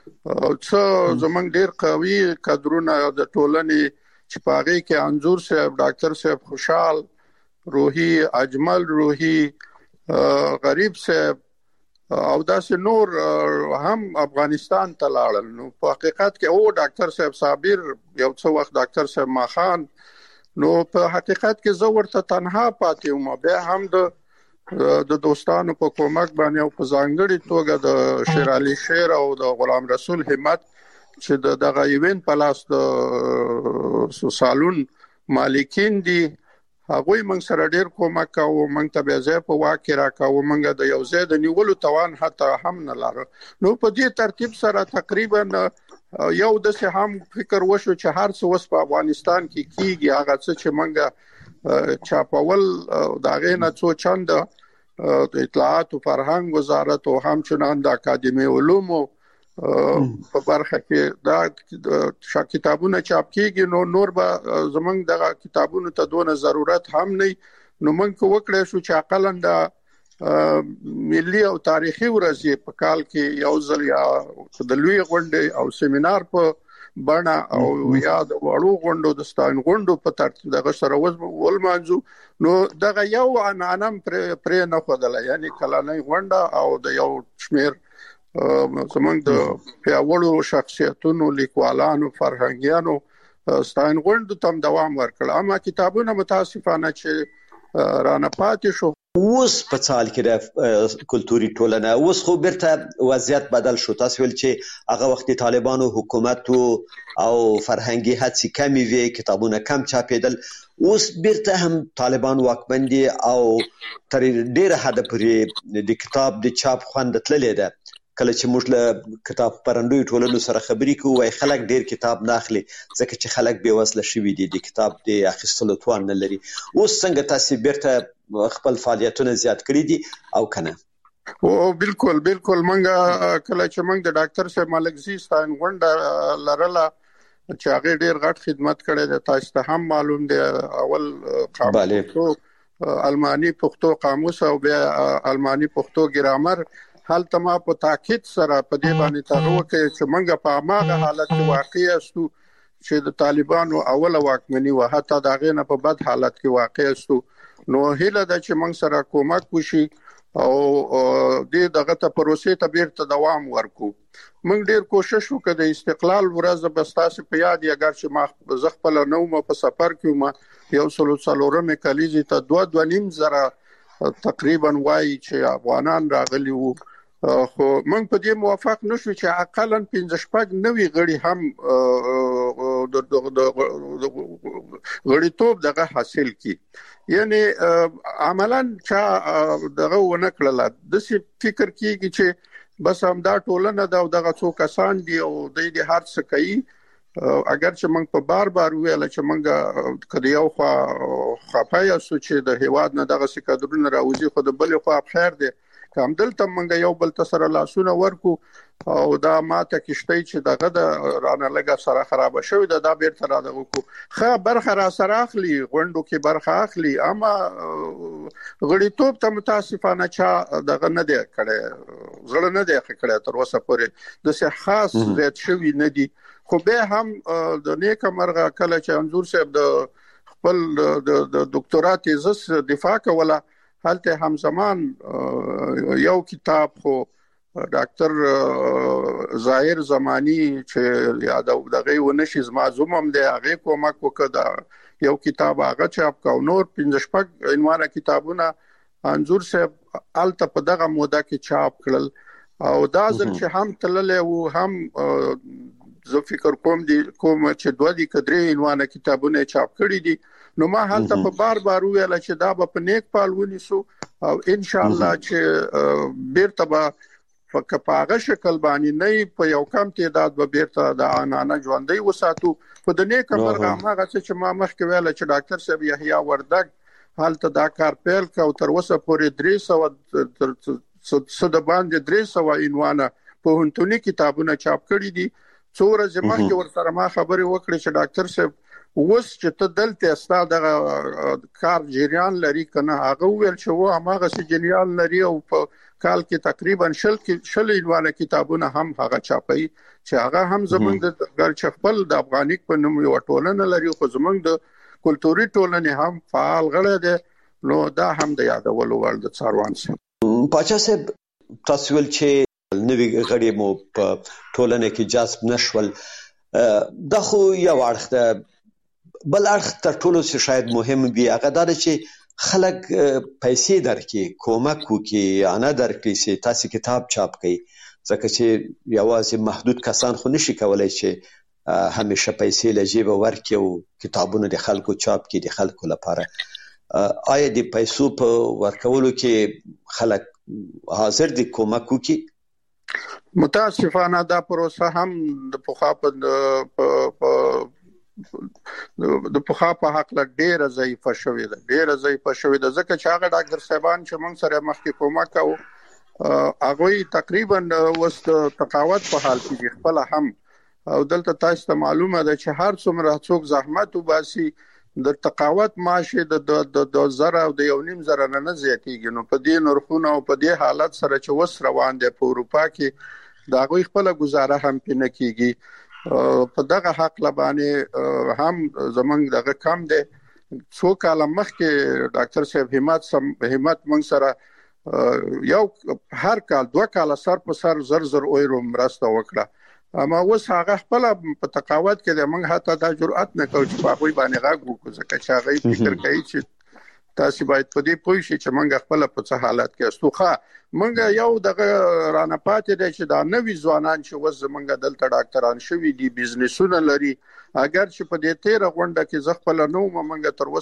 څه زمونږ ډېر قوي کادرونه د ټولنې چې په هغې کې انځور صاحب، ډاکټر صاحب خوشحال روحي، اجمل روحي، غریب صاحب او داسې نور هم افغانستان ته لاړل. نو په حقیقت کې او ډاکټر صاحب صابر یو څه وخت ډاکټر صاحب ماخان، نو په حقیقت کې زه ورته تنها پاتې وم. بیا هم د د دوستانو په کومک باندې او په ځانګړي توګه د شیر علي شیر او د غلام رسول همت چې دغه ایونت په لاس د سالون مالکین دي هغه موږ سره ډیر کومک او موږ ته به ځای په واکه راکاو موږ د یو ځای د نیولو توان حتی هم نه لاره. نو په دې ترتیب سره تقریبا یو د څه هم فکر وشو چې هر څه وس په افغانستان کې کیږي هغه څه چې موږ چاپول دا غینه څو چند د اطلاعات او فرهنګ وزارت او همچنان د اکاډمي علوم په برخه کې دا کتابونه چاپ کیږي نو نور به زمونږ د کتابونو ته دونه ضرورت هم نه. نو موږ وکړې شو چې اقلن د ملي او تاریخي ورځې په کال کې یو ځل یا د لوی غونډې او سیمینار په بڼه او یا د وړو غونډو د ستاین غونډو په ترتیب دغه سره ول مانځو. نو دغه یو عنعنم پر نه خدله یعنی کلانه غونډه او د یو شمیر زمونږ د پیاوړو شخصیتونو لیکوالانو فرهنګیانو ستاین غونډو تم دوام ورکړ. اما کتابونه متاسفانه چې رانه پاتې شو. اوس په څال کې د کلتوري ټولنه اوس خو بیرته وضعیت بدل شو. تاسو ویل چې هغه وخت طالبانو حکومت او فرهنګي هڅې کمې وي کتابونه کم چاپېدل. اوس بیرته هم طالبان واکمن دي او تر ډیره حد پورې د کتاب د چاپ خوند تللی ده. کله چې موږ له کتاب خپرندوی ټولنو سره خبرې کوو وای خلک ډیر کتاب نه اخلي ځکه چې خلک بې وسله شوي دي د کتاب د اخیستلو توان نه لري. اوس څنګه تاسو بیرته خپل فعالیتونه زیات کړی دي او کنه؟ او بالکل بالکل منګه کله چې منګ د ډاکټر صاحب ملکزي ستاین غونډه لرله چې هغه ډیر غټ خدمت کړی دی. تاسو ته هم معلوم دی اول قاموس المانی پښتو قاموس او بیا المانی پښتو ګرامر حال تما په تاکید سره په دې باندې تغوه کوي چې منګه په هغه حالت کې واقع استو چې د طالبانو اوله واکمني و حتی دا غینه په بد حالت کې واقع استو. نو هله د چې موږ سره کومک وشي او د دغه ته پروسې ته بیرته دوام ورکو. موږ ډیر کوشش وکړو د استقلال ورځ به ستاسو په یاد یا اگر چې ما زغپل نو ما په سفر کې ما یو سلو څلورمه کلیزي ته دوه دوه نیم زره تقریبا وایي چې افغانان راغلي وو. خو موږ په دې موافق نشو چې اقلا پنځه شپږ نوي غړي هم د غړیتوب دغه حاصل کی. یعنی عملاً چې دغه ونه کړل د څه فکر کیږي چې بس هم دا ټولنه دا دغه څو کسان دي او د دې هر څه کوي. اگر چې موږ په بار بار ویل چې موږ کدی یو خو خپای اسو چې د هیواد نه دغه څه کډرونه راوځي خو د بل خو خیر دی کوم دلته موږ یو بل تسره لاسونه ورکو او دا ماته کشته چې دغه د رانه لګه سره خراب شوی دا د بیرته را دغه کو خه برخه را سره اخلي غونډو کې برخه اخلي. اما غړیتوب ته متاسفانه چا دغه نه دی کړي زړه نه دی کړي تر اوسه پورې د څه خاص زیات شوی نه دی. خو به هم د نیک مرغه کله چې انزور صاحب د خپل د ډاکټرا تیزس دفاع کوله هلته هم زمان یو کتاب خو ډاکټر ظاهر زمانی چې یاد او دغه ونشي زما زومم دی هغه کومک وکړه یو کتاب هغه چاپ کا نور پنځه شپږ عنوانه کتابونه انزور صاحب الته په دغه موده کې چاپ کړل او دا ځل چې هم تللې وو هم زه فکر کوم دي کوم چې دوه دي کډري عنوانه کتابونه چاپ کړی دي. نو ما حالته په بار بار ویل چې دا به په نیک پال ونیسو او ان شاء الله چې بیرته به په پاغه شکل باندې نه په یو کم تعداد به بیرته د انانه ژوندۍ وساتو. په د نیک مرغه هغه چې ما مخکې ویل چې ډاکټر صاحب یحیی وردګ حالته دا کار پیل کا او تر اوسه پورې درې سو صد باندې درې سو عنوانه په هنتونی کتابونه چاپ کړی دي. څو ورځې مخکې ورسره ما خبرې وکړې چې ډاکټر صاحب اوس چې ته دلته استا د کار جریان لري کنه هغه ویل چې و هغه سي جریان لري او په کال کې تقریبا شل کې شل عنوانه کتابونه هم هغه چاپي چې هغه هم زمونږ د ګر خپل د افغانیک په نوم یو ټولنه لري خو زمونږ د کلتوري ټولنې هم فعال غړي دي. نو دا هم د یادولو وړ د څاروان سي. پاچا صاحب تاسو ول چې نوی غړي مو په ټولنه کې جذب نشول دا خو یو اړخ ده. بل اړخ تر ټولو څه شاید مهم وي هغه دا چې خلک پیسې درکې کومک وکي انا درکې چې تاسو کتاب چاپ کړئ ځکه چې یوازې محدود کسان خو نشي کولای چې همیشه پیسې له جیب ورکړي او کتابونه د خلکو چاپ کړي د خلکو لپاره. آیا د پیسو په ورکولو کې خلک حاضر دي کومک وکړي؟ متاسفانه دا پروسه هم د پخوا په د پخوا په حق له ډیره ضعیفه شوې ده ډیره ضعیفه شوې ده ځکه چې هغه ډاکټر صاحبان چې موږ سره مخکې کومک کوو هغه تقریبا وس تقاوت په حال کې خپل هم او دلته تاسو ته معلومه ده چې هر څومره څوک زحمت وباسي د تقاوت ماشه د د زره او د یو نیم زره نه زیاتیږي. نو په دې نرخونه او په دې حالت سره چې وس روان دي په اروپا کې دا غوي خپل گزاره هم پنه کیږي. په دغه حق لبانه هم زمنګ دغه کم دي. څو کال مخکې ډاکټر صاحب همت همت مون سره یو هر کال دوه کال سر په سر زر زر اویرو مرسته وکړه. اما اوس هغه خپل په تقاوت کې د موږ حتی دا جرأت نه کوي چې په خپل باندې غاګ وکړو ځکه چې هغه فکر کوي چې تاسو باید په دې پوه شئ چې موږ خپل په څه حالت کې استوخه موږ یو دغه رانه پاتې دي چې دا نوې ځوانان چې وز موږ دلته ډاکټران شوي دي بزنسونه لري اگر چې په دې تیر غونډه کې ځ خپل نو موږ تر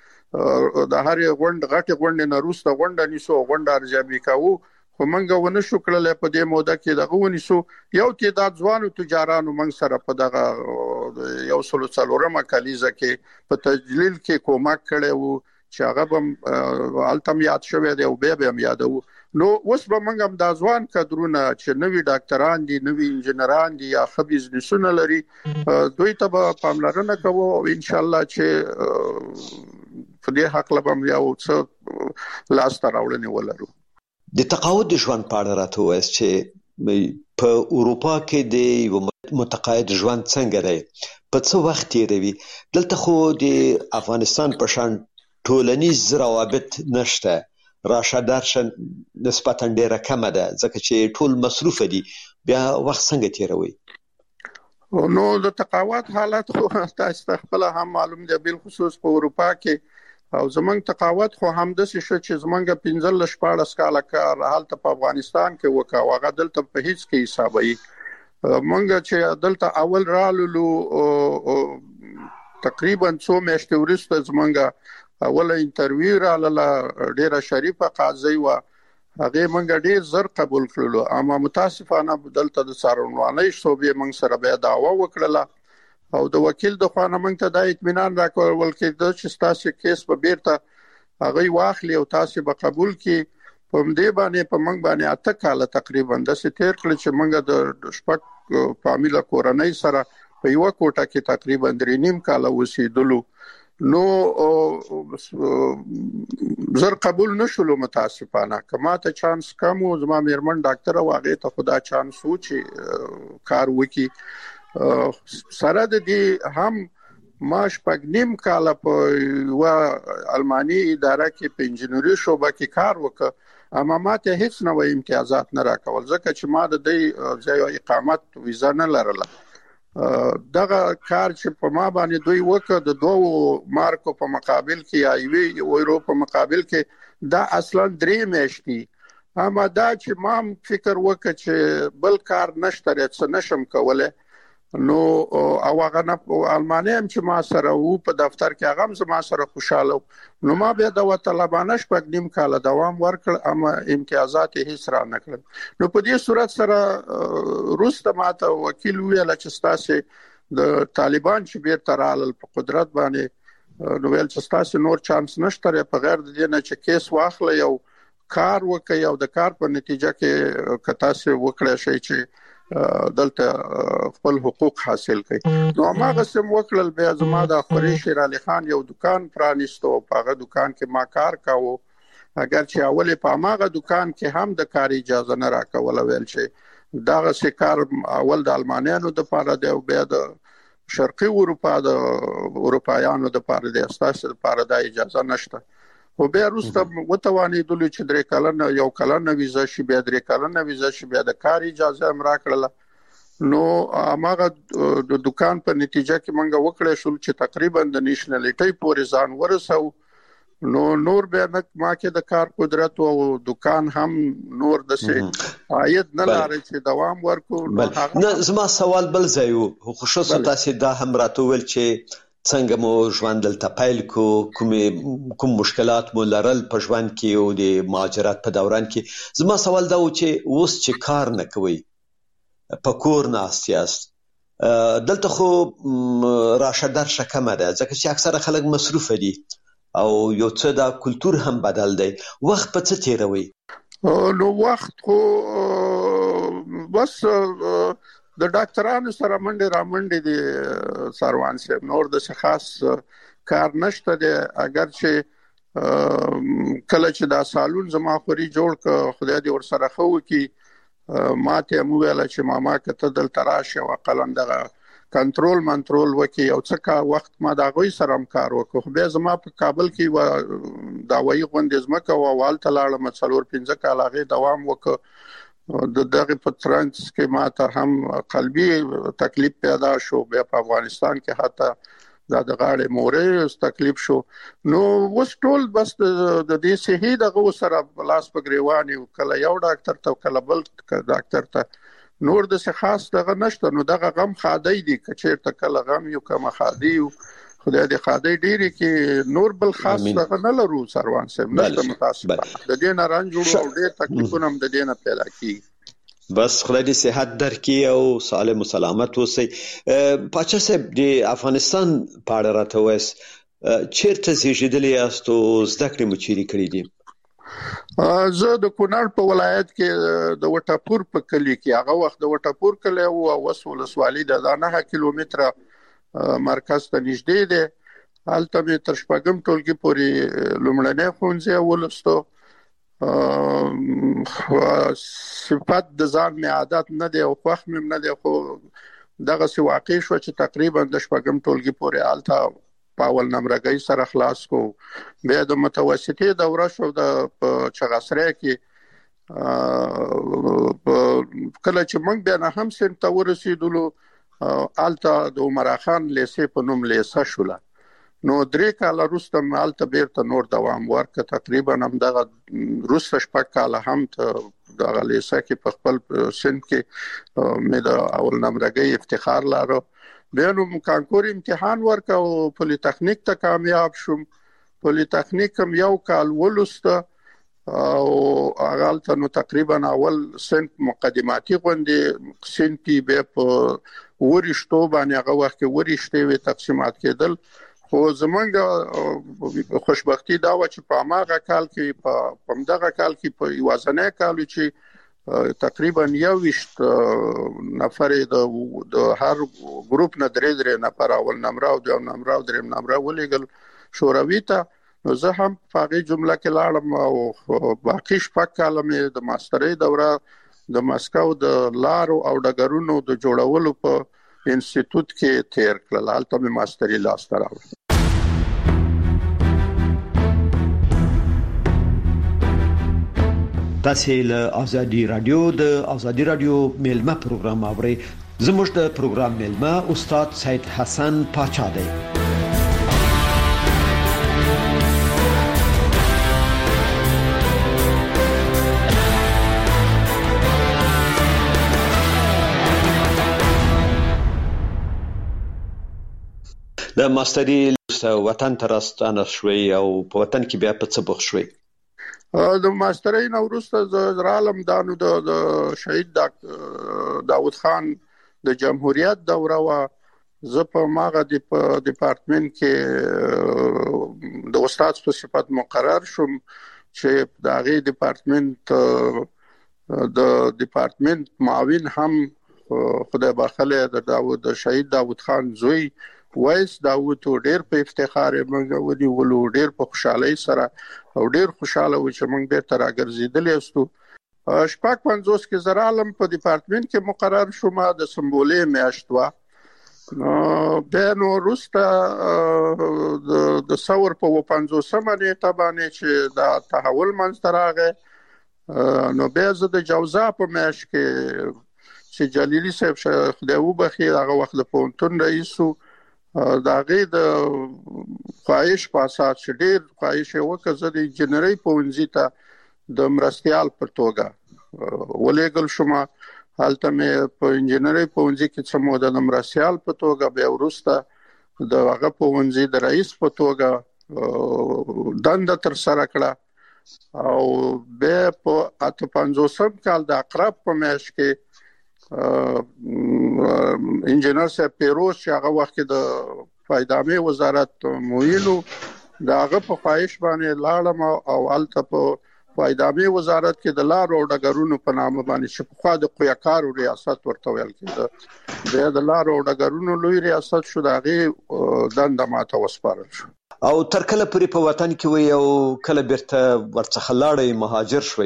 وسه د هر غونډه غټي غونډه نه روسته غونډه نیسو غونډه ارزیابي کوو خو منګه ونه شو کړل په دې موده کې دغه ونیسو یو تعداد ځوانو تجارانو منګ سره په دغه یو سلو څلورمه کلیزه کې په تجلیل کې کومک کړي وو چې هغه هم التم یاد شوی دی او به به یادو. نو اوس به منګ هم د ځوان کډرونه چې نوی ډاکټران دي نوی انجنیران دي یا خبيز نسونه لري دوی ته به پاملرنه کوو او ان شاء الله چې په دې حق لبم یو څه لاس تر راوړنه ولرو. د تقاعد د ژوند په اړه راته وایي چې په اروپا کې د متقاعد ژوند څنګه دی په څه وخت تیروي دلته خو د افغانستان په شان ټولنیز روابط نشته راشه درشه نسبتا ډیره کمه ده ځکه چې ټول مصروف دي بیا وخت څنګه تیروي؟ نو د تقاعد حالت خو تاسو خپل هم معلوم دی بل خصوص په اروپا کې او زمنګ تقاوت خو هم د شې چې زمنګ پنځل لشپاړس کاله کار حالت په افغانستان کې وکا واغه دلته په هیڅ کې حسابي مونږ چې دلته اول رالو تقریبا څو میاشتې وروسته زمنګ اول انټرویو رااله ډیره شریفه قاضي و هغه مونږ ډیر زر قبول کړلو اما متاسفانه دلته د سارونوالۍ صوبې مونږ سره به دعوا وکړه او د وکیل د خوانه مونږ ته د اطمینان راکول کې د چې تاسو کیس په بیرته هغه واخلي او تاسو به قبول کړي په دې باندې په مونږ باندې اته کال تقریبا د ستیر کړ چې مونږ د شپږ فامیله کورنۍ سره په یو کوټه کې تقریبا درې نیم کال اوسېدلو نو زر قبول نشولو متاسفانه کما ته چانس کم او زما میرمن ډاکټر واغې ته خدا چانس و چې کار وکي سره د دې هم ماش پګنیم کال په وا المانی اداره کې په انجنیری شوبه کې کار وکړ اما ماته هیڅ نوې امتیازات نه راکول ځکه چې ما د دې ځای اقامت ویزا نه لرله دغه کار چې په ما باندې دوی وکړ د دوه مارکو په مقابل کې یا یوې یورو په مقابل کې دا اصلا درې میاشتې اما دا چې ما فکر وکړ چې بل کار نشته څه نشم کولای نو او هغه نه المانیا چې ما سره وو په دفتر کې هغه هم ما سره خوشاله نو ما به د طالبانه شپږ نیم کال دوام ورکړ اما امتیازات هیڅ را نه کړل نو په دې صورت سره روسته ماته وکیل ویل چې تاسو د طالبان چې بیرته رالل په قدرت باندې نو ویل چې تاسو نور چانس نشته په غیر د دې نه چې کیس واخلې یو کار وکړي او د کار په نتیجه کې کتا سي وکړي شي چې دلته خپل حقوق حاصل کړي نو هغه سم وکړل بیا زما د خوري شیر علي خان یو دکان پرانیستو په هغه دکان کې ما کار کاوه اگر چې اول په هغه دکان کې هم د کار اجازه نه راکول ویل شي دا څه کار اول د المانیانو د پاره دی او بیا د شرقي اروپا د اروپایانو د پاره دی اساسه د پاره د اجازه نشته او بیا روسته وتوانی دلو چې درې کلن یو کلن ویزا شي بیا درې کلن ویزا شي بیا د کار اجازه هم راکړله نو هغه د دکان په نتیجه کې منګه وکړې شو چې تقریبا د نېشنلټي پورې ځان ورسو نو نور به ما کې د کار قدرت او دکان هم نور د سي عاید نه لري چې دوام ورکو نه زما سوال بل ځایو خو خصوصا تاسو دا هم راتول چې څنګه مو ژوند دلته پیل کو، کوم کوم مشکلات مو لرل په ژوند کې او د مهاجرت په دوران کې. زما سوال دا و چې اوس چې کار نه کوئ، په کور ناست یاست، دلته خو راشه درشه کمه ده ځکه چې اکثره خلک مصروفه دي او یو څه دا کلتور هم بدل دی. وخت په څه تیروي؟ نو وخت خو بس د ډاکټرانو سره منډه را منډه دي سروان صاحب، نور د خاص کار نشته دی. اگر چې کله چې دا سالون زما خوري جوړ ک خدای دې ور سره خو کی ماته مو ویل چې ماما کته دل تراشه وقلن دغه کنټرول منټرول وکي او څه کا وخت ما دا غوي سره کار وکړو. بیا زما په کابل کې و دا وایي غوندې زما کا وال تلاړه مڅلور پنځه کال هغه دوام وکړ. د دغه په ترانس کې ما ته هم قلبي تکلیف پیدا شو، بیا په افغانستان کې حتی دا د غاړې مورې تکلیف شو. نو وس ټول بس د دې صحي دغه سره لاس په گریوان او کله یو ډاکټر ته کله بل ډاکټر ته، نور د څه خاص دغه نشته. نو دغه غم خادي دي کچیر ته کله غم یو کما خادي خدای دې خادي ډیری کې نور بل خاص دغه نه لرو سروان صاحب، نشته متاسف. د دې نه رنج جوړ او ډېر تکلیفونه هم د دې نه پیدا کیږي. بس خدای دې صحت درکړي او سالم او سلامت اوسئ. پاچا صاحب د افغانستان په اړه راته وایاست، چیرته زیږیدلی یاست او زده کړې مو چیرې کړې دي؟ زه د کونړ په ولایت کې د وټاپور په کلی کې، هغه وخت د وټاپور کلی او اوس ولسوالي د نه کیلومتره مرکز ته نږدې دی. هلته مې تر شپږم ټولګي پورې لومړنی ښوونځی ولوستو. صفت د ځان مې عادت نه دی او خوښ مې نه دی، خو دغسې واقع شو چې تقریبا د شپږم ټولګي پورې هلته په اول نمرګۍ سره خلاص کو. بیا د متوسطې دوره شو د چغاسرۍ کې. کله چې موږ بیا نه هم صنف ته ورسېدلو، آلته د عمرا خان لیسې په نوم لیسه شوله. نو درې کاله وروسته مې هلته بیرته نور دوام ورکړ. تقریبا همدغه وروسته شپږ کاله هم دغه لیسه کې په خپل صنف کې مې د اول نمرګۍ افتخار لرو. بیا نو کانکور امتحان ورکړ او پولی تخنیک ته کامیاب شوم. پولی تخنیک هم یو کال ولوسته او هغه هلته نو تقریبا اول صنف مقدماتي غوندې صنفي بیا په ورشتو باندې هغه وخت کې ورشتې وې تقسیمات کېدل. خو زمونږ خوشبختي دا و چې په هماغه کال کې په همدغه کال کې په یوازنی کال چې تقریبا یوویشت نفر د هر ګروپ نه درې درې نفر اول نمره او دویم نمره او دریم نمره ولېږل شوروي ته. نو زه هم په هغې جمله کې لاړم او باقي شپږ کاله مې د ماسترۍ دوره د مسکو د لارو او ډګرونو د جوړولو په انسټیټوټ کې تیر کړل. هلته مې ماستري لاسته راوړه. تاسو له ازادي رادیو د ازادي رادیو میلمه پروګرام اورئ. زموږ د پروګرام میلمه استاد سید حسن پاچا دی. د ماستري وطن ته راستانه شوي او په وطن کې بیا په څه بوخت شوي؟ د ماسترۍ نه وروسته زه رالم دانو د شهید داود خان د جمهوریت دوره وه. زه په ماغه ډپارټمنټ کې د استاد په صفت مقرر شوم چې د هغې ډپارټمنټ د ډپارټمنټ معاون هم خدای بخښلی د داود د شهید داود خان زوی وایس داود ډېر په افتخار موږ ونیولو، ډېر په خوشحالۍ سره او ډېر خوشاله و چې موږ بیرته راګرځېدلی یاستو. شپږ پنځوس کې زه رالم په ډپارټمنټ کې مقرر شوم. د سمبولې میاشت وه. بیا نو وروسته د ثور په اووه پنځوسمه نېټه باندې چې دا تحول منځته راغی، نو بیا زه د جوزا په میاشت کې چې جلیلي صاحب خدای وبخښي هغه وخت د پوهنتون رئیس و، د هغې د خواهش په اساس چې ډېر خواهش یې وکړ زه د انجینرۍ پوهنځي ته د مرستیال په توګه ولېږل شوم. هلته مې په انجینرۍ پوهنځي کې څه موده د مرستیال په توګه، بیا وروسته د هغه پوهنځي د رئیس په توګه دنده تر سره کړه او به په اته پنځوسم کال د اقرب په میاشت کې انجنیر صاحب پیروز چې هغه وخت د فایدامې وزارت مویلو داغه په خواهش باندې لاړم او الته په فایدامې وزارت کې د لارو او ډګرونو په نامه باندې چې په خوا د قویاکارو ریاست ورته ویل کېده د لارو او ډګرونو لوی ریاست شو دغه دنده ماته وسپارل شو او تر کله پورې په وطن کې وي او کله بیرته ورڅخه لاړی مهاجر شوي؟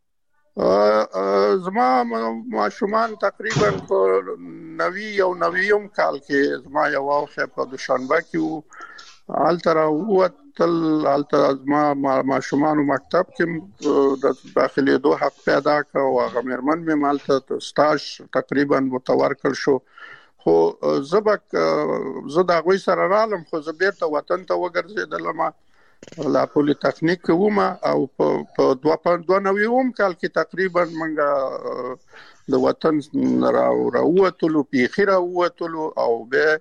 زما ماشومان تقریبا په نوي او نویم کال کې زما یو واخه په دوشنبه کې الترا وتل الترا زما ماشومان مکتب کې د داخلي دوه حق پیدا کړ او هغه مرمن مې مالته سټاژ تقریبا متور کړ شو خو زبک زدا غوي سره رالم خو زبیرته وطن ته وګرځیدلم لا پولی تکنیک کومه او په دوه دوه نویم کال کې تقریبا منګه د وطن راو راوتلو پیخره وتلو او به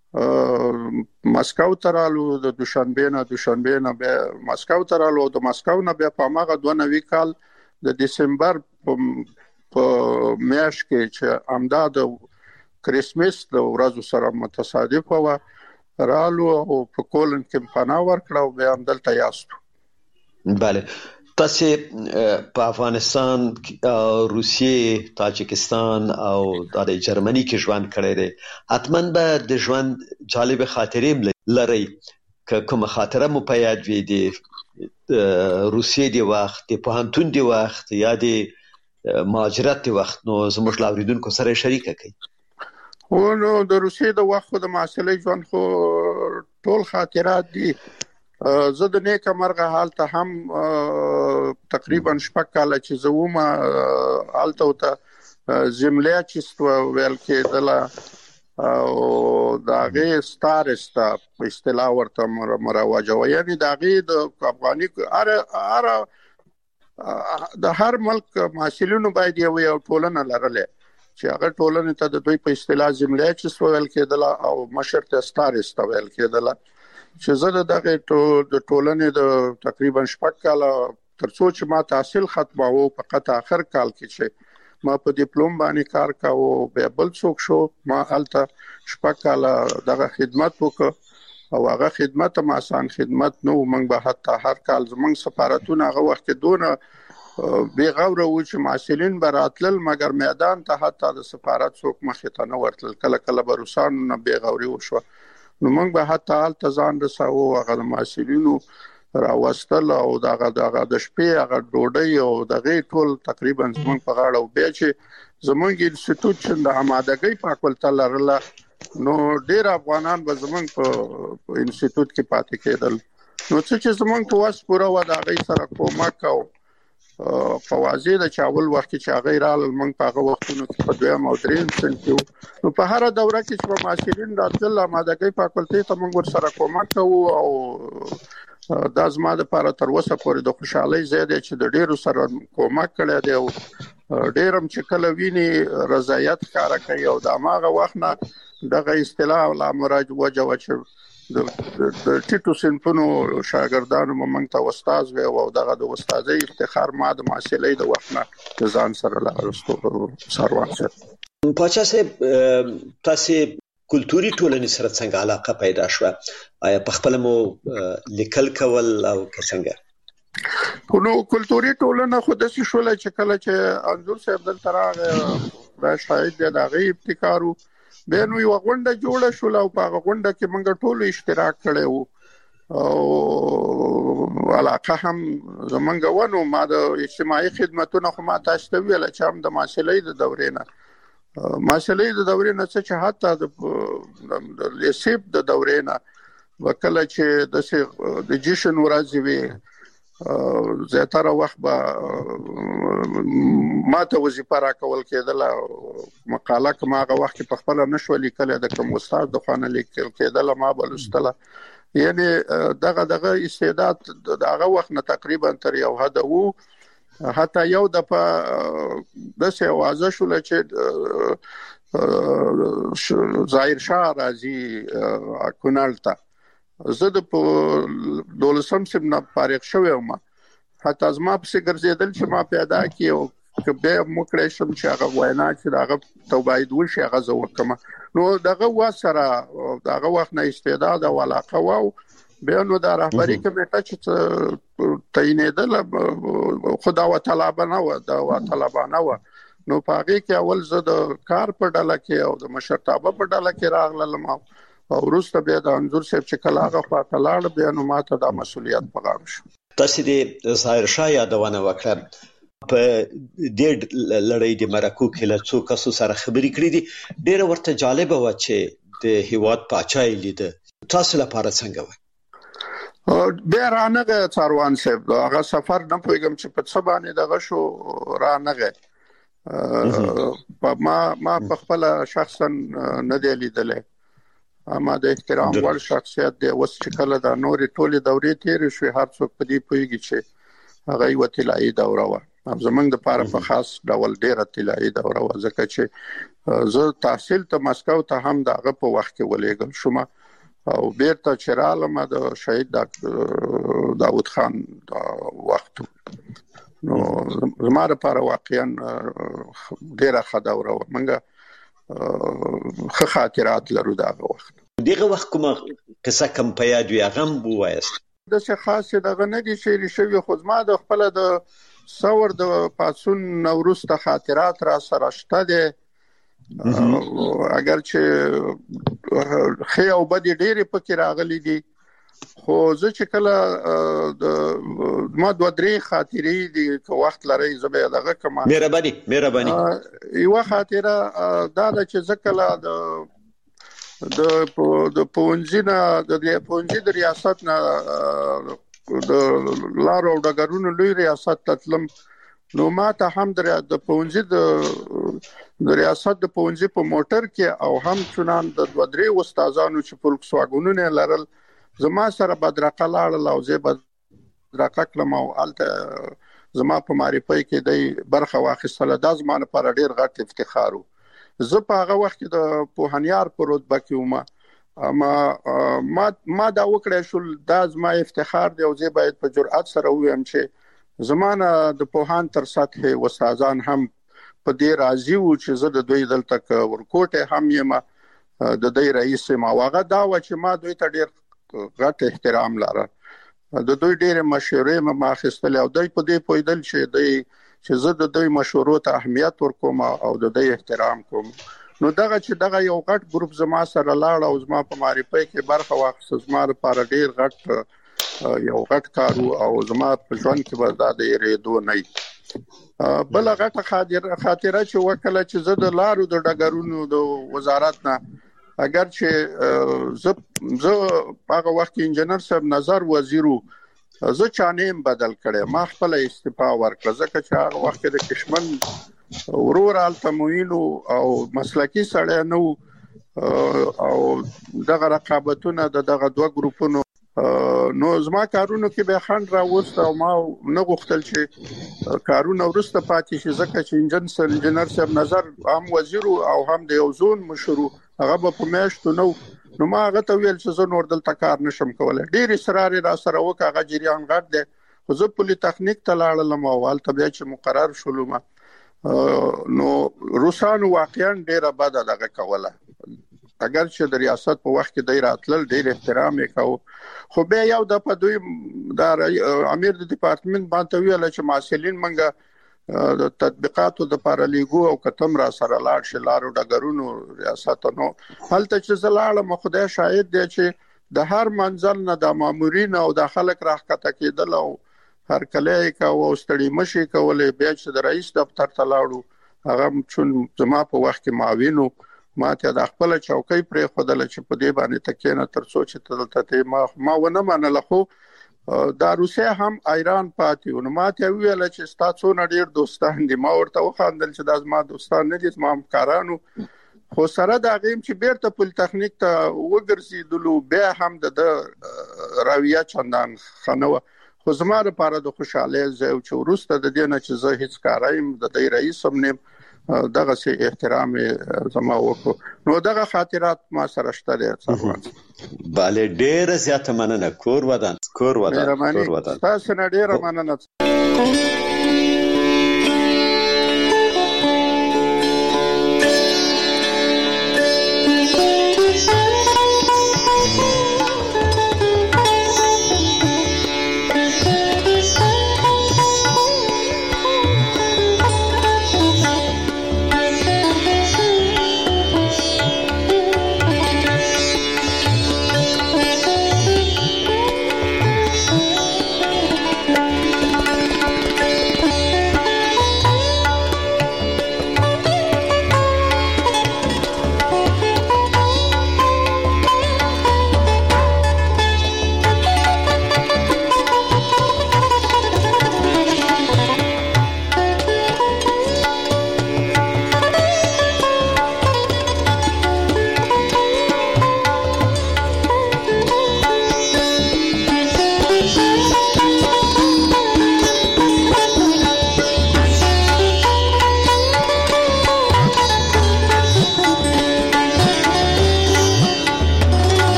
مسکو ترالو د دوشنبه نه دوشنبه نه به مسکو ترالو د مسکو نه به په ماغه دوه نوي کال د دسمبر په میاشت کې چې امداد کریسمس د ورځو سره متصادف و رالو او په کولن کې پناه ورکړه او به هم دلته یاستو. بله تاسو په افغانستان، روسیې، تاجکستان او د جرمني کې ژوند کړی دی، حتما به د ژوند جالب خاطرې لرئ. که کومه خاطره مو په یاد وي د روسیې د وخت، د پوهنتون د وخت یا د مهاجرت د وخت، نو زموږ له اوریدونکو سره شریکه کړئ. او نو د روسیې د وخت د محصلۍ ژوند خو ټول خاطرات دي. زه د نیکه مرغه حالته هم تقریبا شپږ کاله چې زه وم حالته ته زملیا چې ویل کېدله او د هغې سټارسته په اصطلاح ورته مروجه وه، یعنې د هغې د افغاني د هر ملک محصلینو باید یو یو ټولنه لرله چې هغه ټولنې ته د دوی په اصطلاح زملیا چې ویل کېدله او مشر ته سټارسته ویل کېدله. چې زه دغه د ټولنې د تقریبا شپږ کاله ترڅو چې ما تحصیل ختماوه په قطع اخر کال کې چې ما په ډیپلوم باندې کار کاوه به بل څوک شو، ما الته شپږ کاله دغه خدمت وکړ او هغه خدمت ما آسان خدمت نو موږ به حتی هر کال زموږ سفارتونه هغه وخت دونه بے غوره و چې محصلین به راتلل مګر میدان ته حتی د سفارت څوک مخې ته نه ورتلل. کله کله به روسانو نه بے غوري وشوه نو موږ به حتی هلته ځان رساوه هغه د محصلینو راوستل او دغه دغه د شپې هغه ډوډۍ او دغه ټول تقریبا زموږ په غاړه او بیا چې زموږ انسټیټیوټ چې د آمادګۍ فاکولټه لرله نو ډېر افغانان به زموږ په انسټیټیوټ کې پاتې کېدل. نو څه چې زموږ په وس پوره و د هغې سره کومک او په واضح د چاول وخت چې هغه رال موږ په هغه وختونو کې په دویم او دریم صنف کې نو په هر دوره کې چې په محصلین راتلل آمادګۍ فاکولټې ته موږ ورسره کومک کوو او دا زما دپاره تر اوسه پورې د خوشحالۍ ځای دی چې د ډېرو سره کومک کړی دی او ډېر هم چې کله ویني رضایت ښکاره کوي او د هماغه وخت نه دغه اصطلاح لا مروجه وه چې د ټیټو صنفونو شاګردانو موږ ته استاد وي او دغه د استادۍ افتخار ما د محصلۍ د وخت نه د ځان سره لرستو سروان سره. پاچا صاحب تاسو کلتوري ټولنې سره څنګه علاقه پیدا شوه؟ آیا په خپل مو لیکل کول او څنګه؟ نو کلتوري ټولنه خو داسې شوله چې کله چې انځور صاحب دلته راغی دا شاید د هغې ابتکار و بیا نو یوه غونډه جوړه شوله او په هغه غونډه کې موږ ټولو اشتراک کړی و او علاقه هم زمونږ و. نو ما د اجتماعي خدمتونه خو ما تاسو ته ویله چې هم د محصلۍ د دورې نه محصلۍ د دورې نه څه چې حتی د لیسیب د دورې نه به کله چې داسې د جشن ورځې وي زیاتره وخت به ما ته وظیفه راکول کېدله مقاله که ما هغه وخت په خپله نه شوه لیکلی د کوم استاد د خوا نه لیکل کېدله ما به لوستله. یعنې دغه دغه استعداد د هغه وخت نه تقریبا تر یو حده و. حتی یو دفعه داسې اوازه شوله چې ظاهر شاه راځي کونړ ته. زه د دولسم سم نه فارغ شوم، حتی زما په ګرځیدل چې ما پیدا کیو کبه مکړې شم چې هغه وینا چې هغه توباید وشي هغه زه وکم. نو دغه وسره دغه وخت نه استعداد او علاقه وو به نو د رهبری کمیټه چې تعینېدل خدا و طالبانه و د و طالبانه و نو پاګه کې اول زه د کار په ډله کې او د مشرتابه په ډله کې راغلم او وروسته به د انځور صاحب چې کلاغه په لاړ به نو ماته د مسولیت په غاړه شو. تاسو د ظاهر شاه یادونه وکړه په دې لړۍ د مرکو کې له څو کسو سره خبرې کړې دي. ډېر ورته جالب و چې د هیواد پاچای لید. تاسو لپاره څنګه و؟ به رانغه څاروان صاحب هغه سفر نه پوهیږم چې په څه باندې دغه شو رانغه ما ما په خپل شخصا نه دی لیدلې. اما د احترام وړ شخصیت دی. اوس چې کله د نورې ټولې دورې تیر شوې هر څوک په دې پوهیږي چې هغه یو طلایي دوره و. زمونږ د پاره په خاص ډول ډیره طلایي دوره و ځکه چې زه تحصیل ته مسکو ته هم دغه په وخت کې ولېږل شوم او بیرته چرالم د شهید داوود خان وخت. نو زماره لپاره واقعا ډیره ښه دوره و. موږ ښه خاطرات لرو دغه وخت. دغه وخت کومه قصه کم په یاد وي هغه مو وایست؟ د څه خاص دغه نه دي چې شوی خو ما د خپل د څور د پاتسون نوروز ته خاطرات را سره شته دي. اگر چې خې او بد ډېر پکې راغلي دي خو زه چې کله د ما دوه درې خاطرې دي که وخت لري زبې دغه کما مهرباني مهرباني یو خاطره دا چې زه کله د د د پونځینا د پونځي د ریاست نه د لارو او ډګرونو لوی ریاست تطلم نو ما ته هم د پونځي د د ریاست د پونځي په موټر کې او هم چنان د دوه درې استادانو چې فولکس واګونونه لرل زما سره بدرقه لاړل او زه بدرقه کلم او الته زما په معرفي کې د برخه واخیستله. د زمانه پر ډیر غټ افتخار وو. زه په هغه وخت کې د پوهنیار په رتبه کې وم. اما ما ما دا وکړې شو د زما افتخار دی او زه باید په جرأت سره وایم چې زمانه د پوهان تر سطح استادان هم په دې راضي وو چې زه د دوی دلته ورکوټه هم یم د دوی رئیس ما واغه دا و چې ما دوی ته ډیر غټ احترام لاره د دوی ډیر مشورې ما اخیستل او دوی په دې پویدل چې دوی چې زه د دوی مشورو ته اهمیت ورکوم او د دوی احترام کوم. نو دغه چې دغه یو غټ ګروپ زما سره لاړ او زما په معرفي کې برخه واخیست. زما لپاره ډیر غټ یو غټ کارو او زما په ژوند کې به دا د ریدو نه بل غټه خاطره چې وکړه چې زه د لارو د ډګرونو د وزارت نه اگر چې زه زه هغه وخت انجنیر صاحب نظر وزیرو زه چانیم بدل کړم. ما خپل استعفا ورکړه ځکه چې هغه وخت د کشمن ورور التموینو او مسلکی سړی نو او دغه رقابتونه د دغه دوه ګروپونو نو زما کارونو کې به خند راوست او ما نه غوښتل چې کارونه ورسته پاتې شي ځکه چې انجن انجنیر صاحب نظر هم وزیر او هم د یو زون مشرو هغه په میاشتو نو نو ما هغه ته ویل چې زه نور دلته کار نشم کولای. ډیر اصرار را سره وکړ. هغه جریان غټ دی خو زه پولی تخنیک ته لاړم او حالت بیا چې مقرر شولم نو روسانو واقعا ډیره بد دغه کوله. اگر چې د ریاست په وخت کې د راتلل ډیر احترام وکاو خو به یو د په دوی د امیر د ډپارټمنټ باندې ویل چې مسؤلین منګه د تطبیقاتو د پارلیګو او کتم را سره لاړ شلارو ډګرونو ریاست نو هلته چې زلاله خدای شاهد دی چې د هر منځل نه د مامورین او د خلک راخته کېدل او هر کله کا او ستړي مشي کولې بیا چې د رئیس دفتر ته لاړو هغه چون زما په وخت کې معاونو ما ته د خپل چوکۍ پرې خدل چې په دې باندې تکینه تر سوچ ته ما ما ونه منل خو دا روسیا هم ایران پاتې ونه ما ته ویل چې تاسو نه ډیر دوستان دي. ما ورته وخاندل چې دا زما دوستان نه دي ما همکارانو خو سره دا غیم چې بیرته پول تخنیک ته وګرځیدلو بیا هم د راویه چندان خنو خو زما لپاره د خوشاله زو چې ورسته د دې نه چې زه هیڅ کارایم د دې رئیس هم نه دغه سي احترام زما وکړو نو دغه خاطرات ما سره شته دي څرګند. bale ډېر زیاته مننه کور ودان کور ودان کور ودان تاسو نه ډېر مننه.